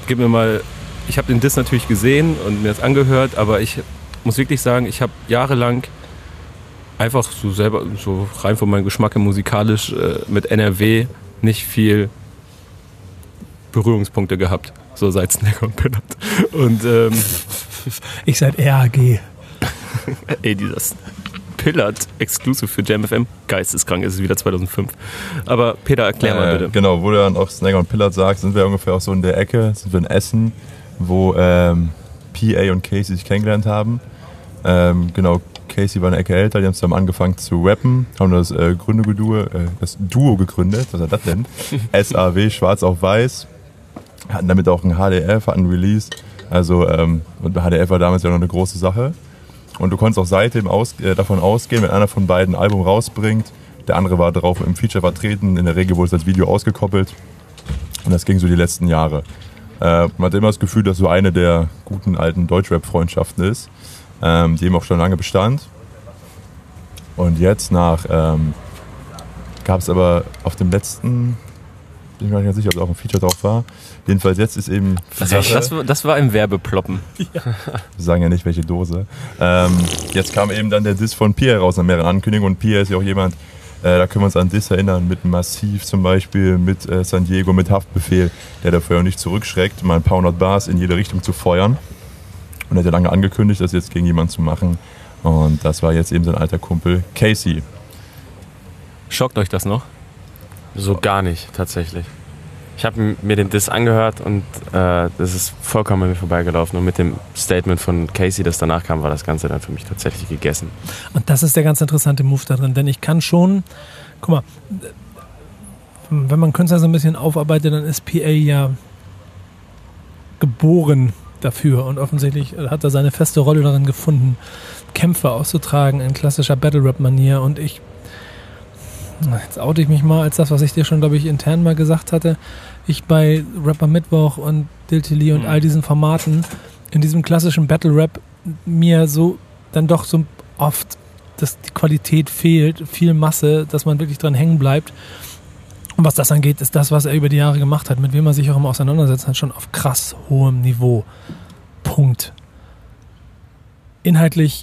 gib mir mal, ich habe den Diss natürlich gesehen und mir das angehört, aber ich muss wirklich sagen, ich habe jahrelang einfach so selber, so rein von meinem Geschmack musikalisch äh, mit N R W nicht viel Berührungspunkte gehabt, so seit Snagger und Pillard. Und ähm, ich seit R A G. ey, dieses Pillard Exclusive für Jam F M, geisteskrank, ist es wieder zweitausendfünf. Aber Peter, erklär mal bitte. Äh, genau, wo du dann auch Snagger und Pillard sagst, sind wir ungefähr auch so in der Ecke, sind wir in Essen, wo ähm, P A und Casey sich kennengelernt haben. Ähm, genau, Casey war eine Ecke älter, die haben zusammen angefangen zu rappen, haben das, äh, Duo, äh, das Duo gegründet, was er das denn? S A W, Schwarz auf Weiß, hatten damit auch ein H D F, hatten ein Release, also ähm, und H D F war damals ja noch eine große Sache. Und du konntest auch seitdem aus, äh, davon ausgehen, wenn einer von beiden ein Album rausbringt, der andere war drauf im Feature vertreten, in der Regel wurde es als Video ausgekoppelt und das ging so die letzten Jahre. Äh, man hat immer das Gefühl, dass so eine der guten alten Deutschrap-Freundschaften ist, ähm, die eben auch schon lange bestand. Und jetzt nach, ähm, gab es aber auf dem letzten, bin ich mir nicht ganz sicher, ob es auch ein Feature drauf war. Jedenfalls jetzt ist eben... Das, war, das, war, das war im Werbeploppen. Ja. Wir sagen ja nicht, welche Dose. Ähm, jetzt kam eben dann der Diss von P A raus nach mehreren Ankündigungen. Und P A ist ja auch jemand, äh, da können wir uns an Diss erinnern, mit Massiv zum Beispiel, mit äh, San Diego, mit Haftbefehl, der dafür auch nicht zurückschreckt, mal ein paar hundert Bars in jede Richtung zu feuern. Und er hat ja lange angekündigt, das jetzt gegen jemanden zu machen. Und das war jetzt eben sein alter Kumpel Casey. Schockt euch das noch? So gar nicht, tatsächlich. Ich habe mir den Diss angehört und äh, das ist vollkommen an mir vorbeigelaufen. Und mit dem Statement von Casey, das danach kam, war das Ganze dann für mich tatsächlich gegessen. Und das ist der ganz interessante Move da drin, denn ich kann schon, guck mal, wenn man Künstler so ein bisschen aufarbeitet, dann ist P A ja geboren dafür und offensichtlich hat er seine feste Rolle darin gefunden, Kämpfe auszutragen in klassischer Battle-Rap-Manier. Und ich, jetzt oute ich mich mal als das, was ich dir schon, glaube ich, intern mal gesagt hatte, ich bei Rapper Mittwoch und Diltili und mhm. all diesen Formaten in diesem klassischen Battle-Rap mir so dann doch so oft, dass die Qualität fehlt, viel Masse, dass man wirklich dran hängen bleibt. Und was das angeht, ist das, was er über die Jahre gemacht hat, mit wem er sich auch immer auseinandersetzt hat, schon auf krass hohem Niveau. Punkt. Inhaltlich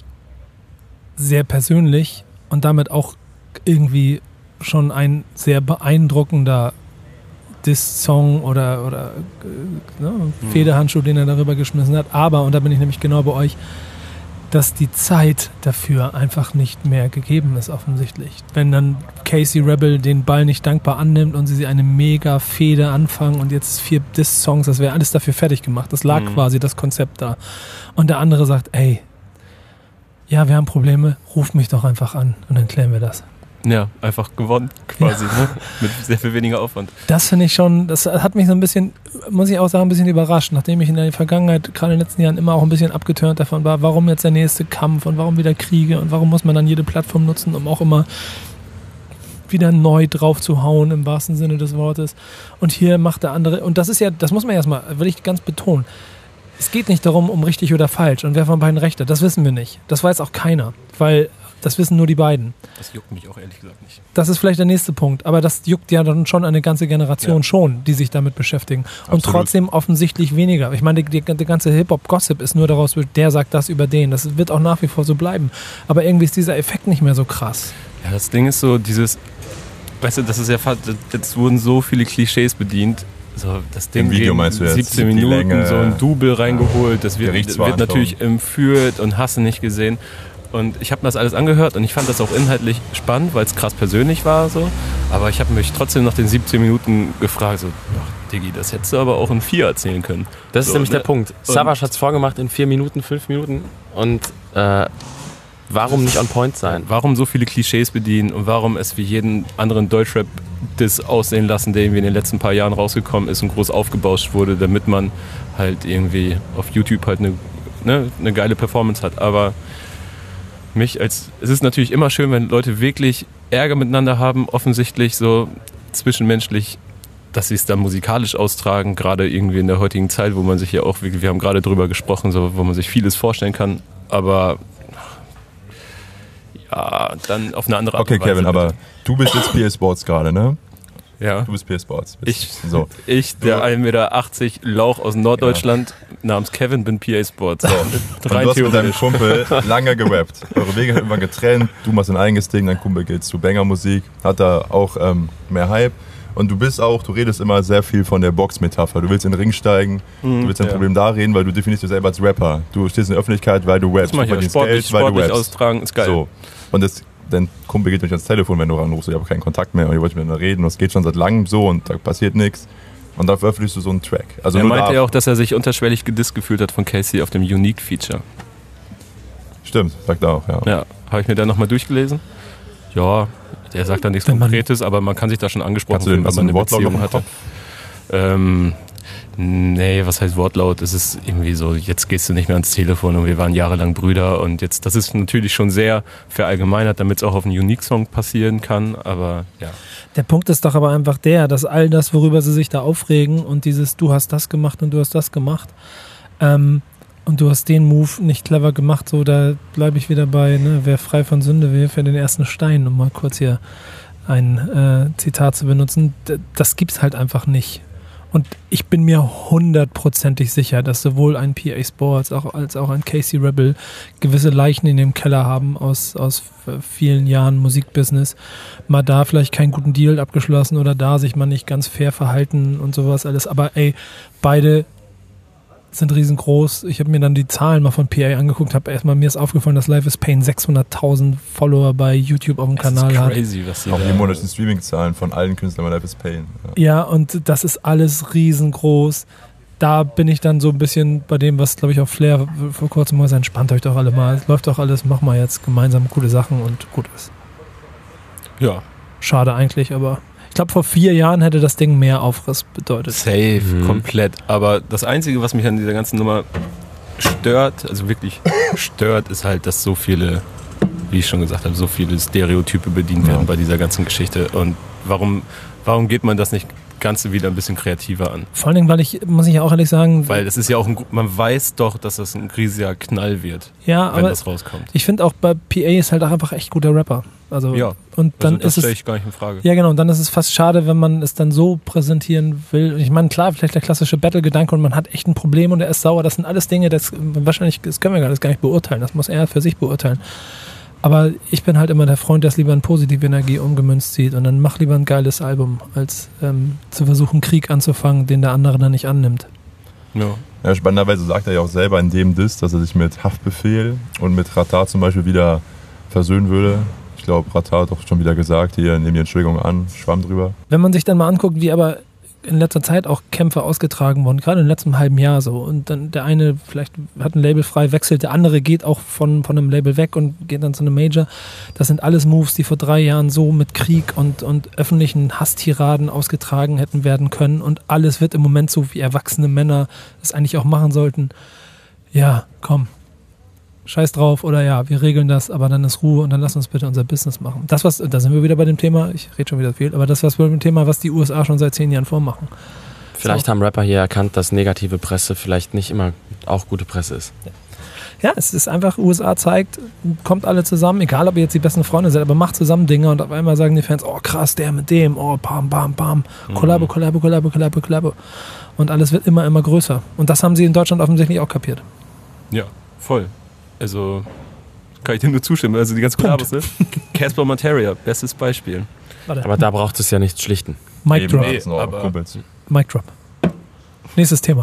sehr persönlich und damit auch irgendwie schon ein sehr beeindruckender Diss-Song oder, oder äh, ne, mhm. Federhandschuh, den er darüber geschmissen hat. Aber, und da bin ich nämlich genau bei euch, dass die Zeit dafür einfach nicht mehr gegeben ist, offensichtlich. Wenn dann Casey Rebel den Ball nicht dankbar annimmt und sie eine mega Fehde anfangen und jetzt vier Diss-Songs, das wäre alles dafür fertig gemacht. Das lag mhm. quasi, das Konzept da. Und der andere sagt, ey, ja, wir haben Probleme, ruf mich doch einfach an und dann klären wir das. Ja, einfach gewonnen quasi, ja. Ne? Mit sehr viel weniger Aufwand. Das finde ich schon, das hat mich so ein bisschen, muss ich auch sagen, ein bisschen überrascht, nachdem ich in der Vergangenheit, gerade in den letzten Jahren, immer auch ein bisschen abgeturnt davon war, warum jetzt der nächste Kampf und warum wieder Kriege und warum muss man dann jede Plattform nutzen, um auch immer wieder neu drauf zu hauen, im wahrsten Sinne des Wortes. Und hier macht der andere, und das ist ja, das muss man erstmal, will ich ganz betonen, es geht nicht darum, um richtig oder falsch und wer von beiden recht hat, das wissen wir nicht. Das weiß auch keiner, weil das wissen nur die beiden. Das juckt mich auch ehrlich gesagt nicht. Das ist vielleicht der nächste Punkt, aber das juckt ja dann schon eine ganze Generation ja. schon, die sich damit beschäftigen. Und Absolut. Trotzdem offensichtlich weniger. Ich meine, die, die ganze Hip-Hop-Gossip ist nur daraus, der sagt das über den. Das wird auch nach wie vor so bleiben. Aber irgendwie ist dieser Effekt nicht mehr so krass. Ja, das Ding ist so, dieses, weißt du, das ist ja fast, jetzt wurden so viele Klischees bedient. So, das Ding im Video meinst du jetzt? siebzehn Minuten, Länge, so ein Double reingeholt, das wird, wird natürlich Anton. entführt und hast du nicht gesehen. Und ich habe mir das alles angehört und ich fand das auch inhaltlich spannend, weil es krass persönlich war. So. Aber ich habe mich trotzdem nach den siebzehn Minuten gefragt, so, ach Diggi, das hättest du aber auch in vier erzählen können. Das ist so, nämlich ne? der Punkt. Savage hat es vorgemacht in vier Minuten, fünf Minuten. Und äh, warum nicht on point sein? Warum so viele Klischees bedienen und warum es wie jeden anderen Deutschrap-Diss aussehen lassen, der irgendwie in den letzten paar Jahren rausgekommen ist und groß aufgebauscht wurde, damit man halt irgendwie auf YouTube halt eine, ne, eine geile Performance hat. Aber mich als, es ist natürlich immer schön, wenn Leute wirklich Ärger miteinander haben, offensichtlich so zwischenmenschlich, dass sie es dann musikalisch austragen, gerade irgendwie in der heutigen Zeit, wo man sich ja auch, wir haben gerade drüber gesprochen, so, wo man sich vieles vorstellen kann, aber ja, dann auf eine andere Art und Weise. Okay, Kevin, bitte. aber du bist jetzt P A Sports gerade, ne? Ja. Du bist P A Sports. Ich, so. ich der ein Meter achtzig Lauch aus Norddeutschland ja. namens Kevin, bin P A Sports. So. Rein du hast mit deinem Kumpel lange gerappt. Eure Wege haben irgendwann getrennt. Du machst dein eigenes Ding, dein Kumpel geht zu Banger-Musik. Hat da auch ähm, mehr Hype. Und du bist auch, du redest immer sehr viel von der Box-Metapher. Du willst in den Ring steigen, mhm, du willst dein ja. Problem da reden, weil du definierst dich selber als Rapper. Du stehst in der Öffentlichkeit, weil du rappst. Das mach ich ja. Sportlich, Geld, weil sportlich du rappst. austragen, ist geil. So. Und das, dein Kumpel geht nicht ans Telefon, wenn du anrufst. Ich habe keinen Kontakt mehr und ich wollte mit mir reden. Und es geht schon seit langem so und da passiert nichts. Und dann veröffentlichst du so einen Track. Also er meinte ja auch, dass er sich unterschwellig gedisst gefühlt hat von Casey auf dem Unique-Feature. Stimmt, sagt er auch, ja. Ja, habe ich mir dann nochmal durchgelesen. Ja, der sagt dann nichts Konkretes, aber man kann sich da schon angesprochen fühlen, wenn man eine Beziehung hatte. Ähm, nee, was heißt Wortlaut? Es ist irgendwie so, jetzt gehst du nicht mehr ans Telefon und wir waren jahrelang Brüder und jetzt, das ist natürlich schon sehr verallgemeinert, damit es auch auf einen Unique-Song passieren kann, aber ja. Der Punkt ist doch aber einfach der, dass all das, worüber sie sich da aufregen und dieses du hast das gemacht und du hast das gemacht, ähm, und du hast den Move nicht clever gemacht, so da bleibe ich wieder bei, ne, wer frei von Sünde will, für den ersten Stein, um mal kurz hier ein äh, Zitat zu benutzen. D- das gibt's halt einfach nicht. Und ich bin mir hundertprozentig sicher, dass sowohl ein P A Sports auch, als auch ein Casey Rebel gewisse Leichen in dem Keller haben aus, aus vielen Jahren Musikbusiness. Mal da vielleicht keinen guten Deal abgeschlossen oder da sich mal nicht ganz fair verhalten und sowas alles. Aber ey, beide sind riesengroß. Ich habe mir dann die Zahlen mal von P A angeguckt, habe erstmal, mir ist aufgefallen, dass Life is Pain sechshunderttausend Follower bei YouTube auf dem das Kanal ist hat. Crazy, was sie auch da die monatlichen Streaming-Zahlen von allen Künstlern bei Life is Pain. Ja. ja, und das ist alles riesengroß. Da bin ich dann so ein bisschen bei dem, was, glaube ich, auch Flair vor kurzem mal sagt, entspannt euch doch alle mal, es läuft doch alles, mach mal jetzt gemeinsam coole Sachen und gut ist. Ja. Schade eigentlich, aber ich glaube, vor vier Jahren hätte das Ding mehr Aufriss bedeutet. Safe, Mhm. komplett. Aber das Einzige, was mich an dieser ganzen Nummer stört, also wirklich stört, ist halt, dass so viele, wie ich schon gesagt habe, so viele Stereotype bedient werden Ja. bei dieser ganzen Geschichte. Und warum, warum geht man das nicht Ganze wieder ein bisschen kreativer an? Vor allen Dingen, weil ich, muss ich ja auch ehrlich sagen, Weil das ist ja auch ein, man weiß doch, dass das ein riesiger Knall wird, ja, wenn aber das rauskommt. ich finde auch bei P A ist halt auch einfach echt guter Rapper. Also, Ja, und dann also das ist stelle es ich gar nicht in Frage. ja, genau. Und dann ist es fast schade, wenn man es dann so präsentieren will. Ich meine, klar, vielleicht der klassische Battle-Gedanke und man hat echt ein Problem und er ist sauer. Das sind alles Dinge, das wahrscheinlich, das können wir gar nicht beurteilen. Das muss er für sich beurteilen. Aber ich bin halt immer der Freund, der es lieber in positive Energie umgemünzt sieht. Und dann mach lieber ein geiles Album, als ähm, zu versuchen, Krieg anzufangen, den der andere dann nicht annimmt. Ja. Ja, spannenderweise sagt er ja auch selber in dem Diss, dass er sich mit Haftbefehl und mit Ratar zum Beispiel wieder versöhnen würde. Ich glaube, Ratar hat auch schon wieder gesagt, hier, nehmen die Entschuldigung an, schwamm drüber. Wenn man sich dann mal anguckt, wie aber in letzter Zeit auch Kämpfe ausgetragen wurden, gerade im letzten halben Jahr so. Und dann der eine vielleicht hat ein Label frei, wechselt, der andere geht auch von, von einem Label weg und geht dann zu einem Major. Das sind alles Moves, die vor drei Jahren so mit Krieg und, und öffentlichen Hasstiraden ausgetragen hätten werden können. Und alles wird im Moment so, wie erwachsene Männer es eigentlich auch machen sollten. Ja, komm. Scheiß drauf oder ja, wir regeln das, aber dann ist Ruhe und dann lass uns bitte unser Business machen. Das, was, da sind wir wieder bei dem Thema, ich rede schon wieder viel, aber das, was wir mit dem Thema, was die U S A schon seit zehn Jahren vormachen. Vielleicht so. haben Rapper hier erkannt, dass negative Presse vielleicht nicht immer auch gute Presse ist. Ja, es ist einfach, U S A zeigt, kommt alle zusammen, egal ob ihr jetzt die besten Freunde seid, aber macht zusammen Dinge und auf einmal sagen die Fans, oh krass, der mit dem, oh bam, bam, bam, Kollabo, Mhm. Kollabo, Kollabo, Kollabo, Kollabo. Und alles wird immer, immer größer. Und das haben sie in Deutschland offensichtlich auch kapiert. Ja, voll. Also kann ich dir nur zustimmen. Also die ganze Kollabos, ne? Casper Materia, bestes Beispiel. Warte, Aber da braucht es ja nichts schlichten. Mic Eben, Drop, Nee, das sind auch aber- Kumpels. Mic Drop. Nächstes Thema.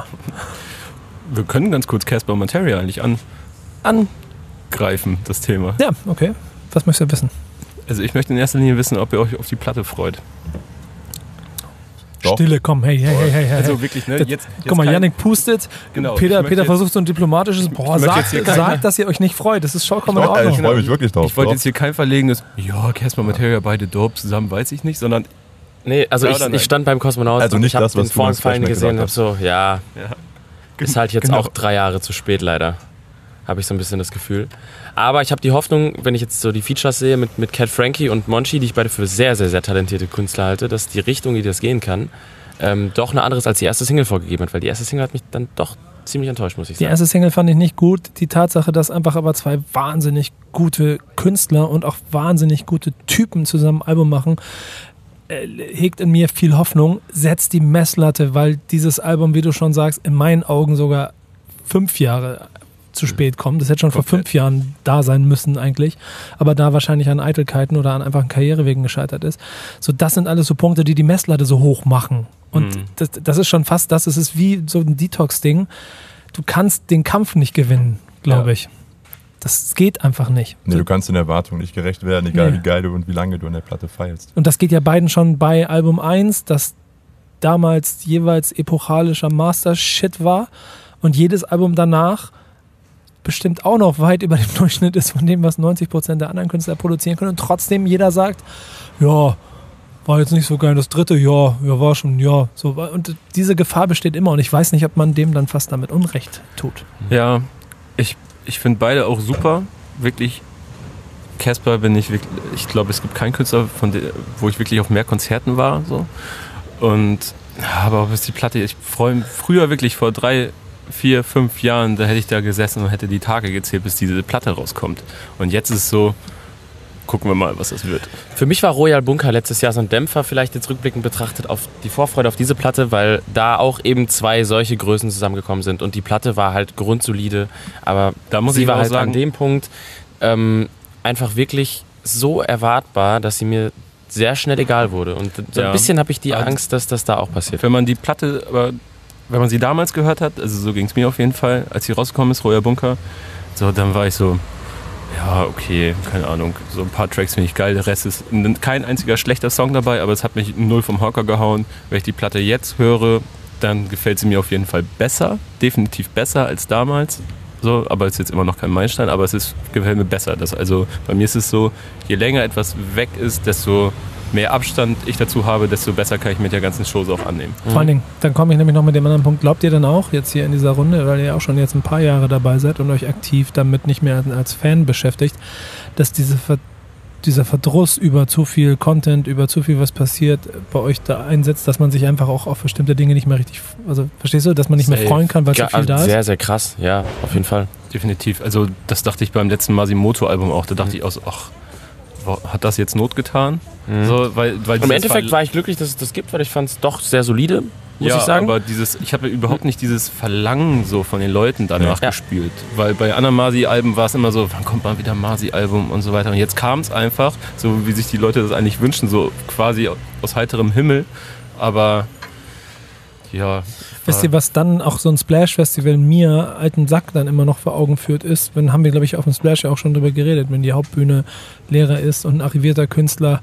Wir können ganz kurz Casper Materia eigentlich an, angreifen, das Thema. Ja, okay. Was möchtest du wissen? Also ich möchte in erster Linie wissen, ob ihr euch auf die Platte freut. Doch. Stille, komm, hey, hey, hey, hey, hey. Also wirklich, ne? Das- Jetzt, jetzt Guck mal, kein- Yannick pustet, Genau, Peter, ich möchte Peter jetzt- versucht so ein diplomatisches, boah, ich möchte sagt, jetzt hier keine- sagt, dass ihr euch nicht freut, das ist vollkommen in Doch, ey, Ordnung. ich freue mich wirklich drauf. Ich wollte doch. jetzt hier kein verlegenes, ja, Casper Materia, beide dope zusammen, weiß ich nicht, sondern Nee, also Ja ich, oder nein? ich stand beim Kosmonaut Also und nicht ich habe das, was den du als Vorfallen Flashback gesehen und hab gesagt so, ja, ja. ist halt jetzt Genau. auch drei Jahre zu spät leider. Habe ich so ein bisschen das Gefühl. Aber ich habe die Hoffnung, wenn ich jetzt so die Features sehe mit, mit Cat Frankie und Monchi, die ich beide für sehr, sehr, sehr talentierte Künstler halte, dass die Richtung, die das gehen kann, ähm, doch eine andere ist, als die erste Single vorgegeben hat. Weil die erste Single hat mich dann doch ziemlich enttäuscht, muss ich Die sagen. erste Single fand ich nicht gut. Die Tatsache, dass einfach aber zwei wahnsinnig gute Künstler und auch wahnsinnig gute Typen zusammen ein Album machen, äh, hegt in mir viel Hoffnung, setzt die Messlatte, weil dieses Album, wie du schon sagst, in meinen Augen sogar fünf Jahre zu spät kommt. Das hätte schon vor fünf Jahren da sein müssen eigentlich, aber da wahrscheinlich an Eitelkeiten oder an einfachen Karrierewegen gescheitert ist. So, das sind alles so Punkte, die die Messlatte so hoch machen. Und mhm. das, das ist schon fast das, es ist wie so ein Detox-Ding. Du kannst den Kampf nicht gewinnen, glaube ja. ich. Das geht einfach nicht. Nee, so. Du kannst den Erwartungen nicht gerecht werden, egal nee. wie geil du und wie lange du an der Platte feilst. Und das geht ja beiden schon bei Album eins, das damals jeweils epochalischer Master-Shit war und jedes Album danach bestimmt auch noch weit über dem Durchschnitt ist von dem, was neunzig Prozent der anderen Künstler produzieren können. Und trotzdem jeder sagt, ja, war jetzt nicht so geil. Das dritte, ja, ja, war schon, ja. So, und diese Gefahr besteht immer. Und ich weiß nicht, ob man dem dann fast damit Unrecht tut. Ja, ich, ich finde beide auch super. Wirklich, Caspar bin ich wirklich, ich glaube, es gibt keinen Künstler, von der, wo ich wirklich auf mehr Konzerten war. So. Und, aber ob es die Platte, ich freue mich früher wirklich vor drei, vier, fünf Jahren, da hätte ich da gesessen und hätte die Tage gezählt, bis diese Platte rauskommt. Und jetzt ist es so, gucken wir mal, was das wird. Für mich war Royal Bunker letztes Jahr so ein Dämpfer, vielleicht jetzt rückblickend betrachtet, auf die Vorfreude auf diese Platte, weil da auch eben zwei solche Größen zusammengekommen sind. Und die Platte war halt grundsolide, aber da muss sie ich war auch halt sagen, an dem Punkt ähm, einfach wirklich so erwartbar, dass sie mir sehr schnell egal wurde. Und so ein ja. bisschen habe ich die also, Angst, dass das da auch passiert. Wenn man die Platte, aber wenn man sie damals gehört hat, also so ging es mir auf jeden Fall, als sie rausgekommen ist, Royal Bunker, so, dann war ich so, ja, okay, keine Ahnung, so ein paar Tracks finde ich geil, der Rest ist kein einziger schlechter Song dabei, aber es hat mich null vom Hocker gehauen. Wenn ich die Platte jetzt höre, dann gefällt sie mir auf jeden Fall besser, definitiv besser als damals. So, aber es ist jetzt immer noch kein Meilenstein, aber es ist, gefällt mir besser. Das, also bei mir ist es so, je länger etwas weg ist, desto mehr Abstand ich dazu habe, desto besser kann ich mit der ganzen Show auch annehmen. Mhm. Vor allen Dingen, dann komme ich nämlich noch mit dem anderen Punkt. Glaubt ihr denn auch jetzt hier in dieser Runde, weil ihr auch schon jetzt ein paar Jahre dabei seid und euch aktiv damit nicht mehr als Fan beschäftigt, dass diese Ver- dieser Verdruss über zu viel Content, über zu viel, was passiert, bei euch da einsetzt, dass man sich einfach auch auf bestimmte Dinge nicht mehr richtig, also verstehst du, dass man nicht mehr freuen kann, weil zu viel da ist? Sehr, sehr krass, ja, auf jeden Fall. Definitiv. Also das dachte ich beim letzten Masimoto-Album auch. Da dachte mhm. ich auch so, ach, hat das jetzt Not getan? Mhm. So, weil, weil Im Endeffekt war ich glücklich, dass es das gibt, weil ich fand es doch sehr solide, muss ja, ich sagen. aber dieses, ich habe überhaupt nicht dieses Verlangen so von den Leuten danach ja. gespürt. Weil bei anderen Masi-Alben war es immer so, wann kommt mal wieder ein Masi-Album und so weiter. Und jetzt kam es einfach, so wie sich die Leute das eigentlich wünschen, so quasi aus heiterem Himmel. Aber ja. Wisst ihr, was dann auch so ein Splash-Festival mir, alten Sack, dann immer noch vor Augen führt, ist, wenn, haben wir, glaube ich, auf dem Splash ja auch schon drüber geredet, wenn die Hauptbühne leerer ist und ein arrivierter Künstler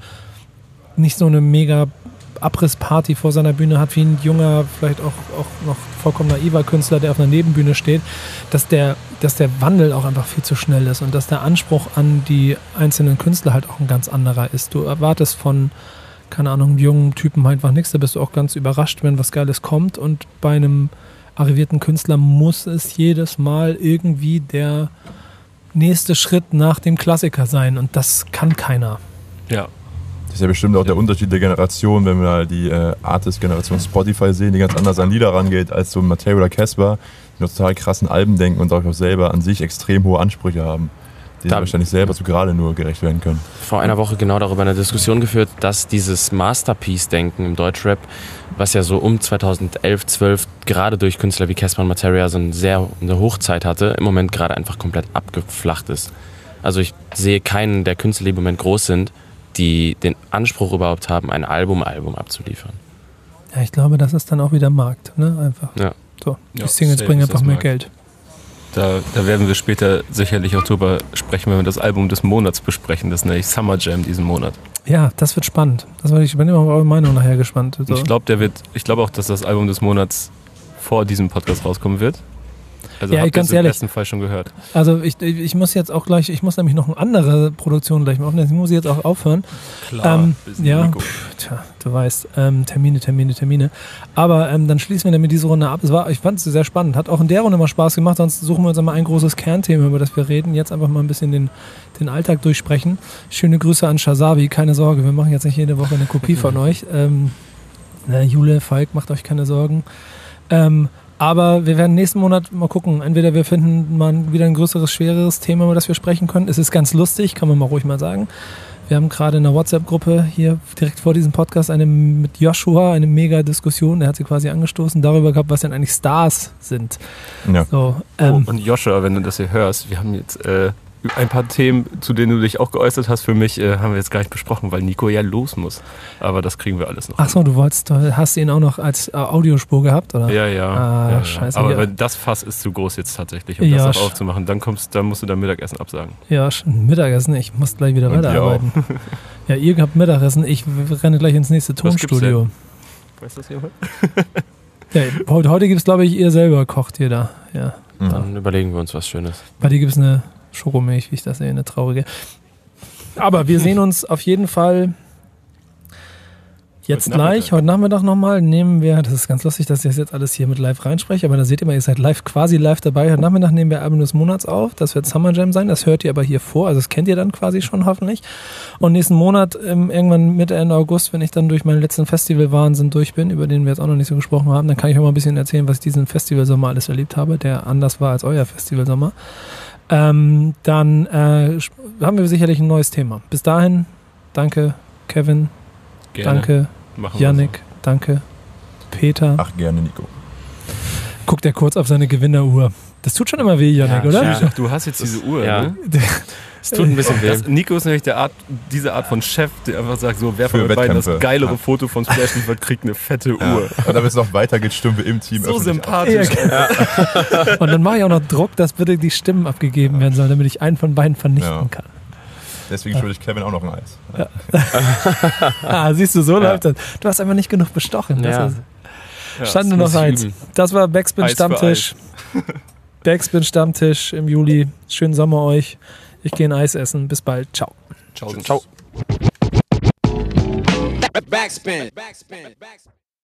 nicht so eine mega Abrissparty vor seiner Bühne hat, wie ein junger, vielleicht auch, auch noch vollkommen naiver Künstler, der auf einer Nebenbühne steht, dass der, dass der Wandel auch einfach viel zu schnell ist und dass der Anspruch an die einzelnen Künstler halt auch ein ganz anderer ist. Du erwartest von, keine Ahnung, einem jungen Typen einfach nichts, da bist du auch ganz überrascht, wenn was Geiles kommt, und bei einem arrivierten Künstler muss es jedes Mal irgendwie der nächste Schritt nach dem Klassiker sein, und das kann keiner. Ja. Das ist ja bestimmt auch der Unterschied der Generation, wenn wir die äh, Artist-Generation Spotify sehen, die ganz anders an Lieder rangeht als so Matteo oder Caspar, die noch total krassen Alben denken und auch selber an sich extrem hohe Ansprüche haben, die da wahrscheinlich selber so gerade nur gerecht werden können. Vor einer Woche genau darüber eine Diskussion geführt, dass dieses Masterpiece-Denken im Deutschrap, was ja so um zweitausendelf, zwölf gerade durch Künstler wie Caspar und Materia so eine sehr eine Hochzeit hatte, im Moment gerade einfach komplett abgeflacht ist. Also ich sehe keinen der Künstler, die im Moment groß sind, die den Anspruch überhaupt haben, ein Album, Album abzuliefern. Ja, ich glaube, das ist dann auch wieder Markt, ne? Einfach. Ja. So, die Ja, Singles bringen einfach mehr Geld. Da, da werden wir später sicherlich auch drüber sprechen, wenn wir das Album des Monats besprechen. Das ist nämlich Summer Jam diesen Monat. Ja, das wird spannend. Das war, ich bin immer auf eure Meinung nachher gespannt. So. Ich glaube, der wird, ich glaube auch, dass das Album des Monats vor diesem Podcast rauskommen wird. Also ja, habt ganz ihr es im ehrlich. besten Fall schon gehört. Also ich, ich muss jetzt auch gleich, ich muss nämlich noch eine andere Produktion gleich machen, deswegen muss ich jetzt auch aufhören. Klar, ähm, ja, Nico. pff, tja, du weißt, ähm, Termine, Termine, Termine. Aber ähm, dann schließen wir damit diese Runde ab. Es war, ich fand es sehr spannend, hat auch in der Runde mal Spaß gemacht, sonst suchen wir uns einmal ein großes Kernthema, über das wir reden. Jetzt einfach mal ein bisschen den, den Alltag durchsprechen. Schöne Grüße an Shazabi, keine Sorge, wir machen jetzt nicht jede Woche eine Kopie von euch. Ähm, na, Jule, Falk, macht euch keine Sorgen. Ähm, Aber wir werden nächsten Monat mal gucken. Entweder wir finden mal wieder ein größeres, schwereres Thema, über das wir sprechen können. Es ist ganz lustig, kann man mal ruhig mal sagen. Wir haben gerade in der WhatsApp-Gruppe hier direkt vor diesem Podcast eine mit Joshua, eine mega Diskussion, der hat sie quasi angestoßen, darüber gehabt, was denn eigentlich Stars sind. Ja. So, ähm, Oh, und Joshua, wenn du das hier hörst, wir haben jetzt äh, ein paar Themen, zu denen du dich auch geäußert hast, für mich äh, haben wir jetzt gar nicht besprochen, weil Nico ja los muss. Aber das kriegen wir alles noch. Achso, du wolltest, hast ihn auch noch als äh, Audiospur gehabt, oder? Ja, ja. Ah, ja, ja. scheiße. Aber ja. wenn das Fass ist zu groß jetzt tatsächlich, um Ja, das sch- noch aufzumachen, dann kommst, dann musst du dein Mittagessen absagen. Ja, schon Mittagessen, ich muss gleich wieder Und ihr weiterarbeiten. Ja, ihr habt Mittagessen, ich renne gleich ins nächste Was gibt's Tonstudio. Weißt du das jemand? Ja, heute heute gibt es, glaube ich, ihr selber kocht ihr da. Ja. Mhm. Dann überlegen wir uns was Schönes. Bei dir gibt es eine Schokomilch, wie ich das sehe, eine traurige. Aber wir sehen uns auf jeden Fall jetzt Heute gleich, Nachmittag. heute Nachmittag nochmal, nehmen wir, das ist ganz lustig, dass ich das jetzt alles hier mit live reinspreche, aber da seht ihr mal, ihr seid live, quasi live dabei. Heute Nachmittag nehmen wir Album des Monats auf, das wird Summer Jam sein, das hört ihr aber hier vor, also das kennt ihr dann quasi schon hoffentlich. Und nächsten Monat, ähm, irgendwann Mitte, Ende August, wenn ich dann durch meinen letzten Festival-Wahnsinn durch bin, über den wir jetzt auch noch nicht so gesprochen haben, dann kann ich euch mal ein bisschen erzählen, was ich diesen Festivalsommer alles erlebt habe, der anders war als euer Festivalsommer. Ähm, dann äh, haben wir sicherlich ein neues Thema. Bis dahin, danke Kevin, Gerne. danke Machen wir Yannick, danke Peter. Ach, gerne, Nico. Guckt er kurz auf seine Gewinneruhr. Das tut schon immer weh, Yannick, Ja, oder? ja. so. Ach, du hast jetzt diese Uhr, Ja. ne? Es tut ein bisschen weh. Das, Nico ist nämlich der Art, diese Art von Chef, der einfach sagt, so, wer von Für euch beiden das Wettkämpfe. geilere Ja. Foto von Splash liefert, kriegt eine fette Ja. Uhr. Und damit es noch weitergeht, stimmen wir im Team So öffentlich ab. sympathisch. Ja. Und dann mache ich auch noch Druck, dass bitte die Stimmen abgegeben werden sollen, damit ich einen von beiden vernichten Ja. kann. Deswegen schulde ich Kevin auch noch ein Eis. Ah, siehst du, so Ja. läuft das. Du hast einfach nicht genug bestochen. Das Ja. ist, Ja, stand nur das noch muss ich eins. üben. Das war Backspin Eis für Stammtisch. Backspin Stammtisch im Juli. Schönen Sommer euch. Ich gehe ein Eis essen. Bis bald. Ciao. Ciao. Ciao. Backspin. Backspin. Backspin.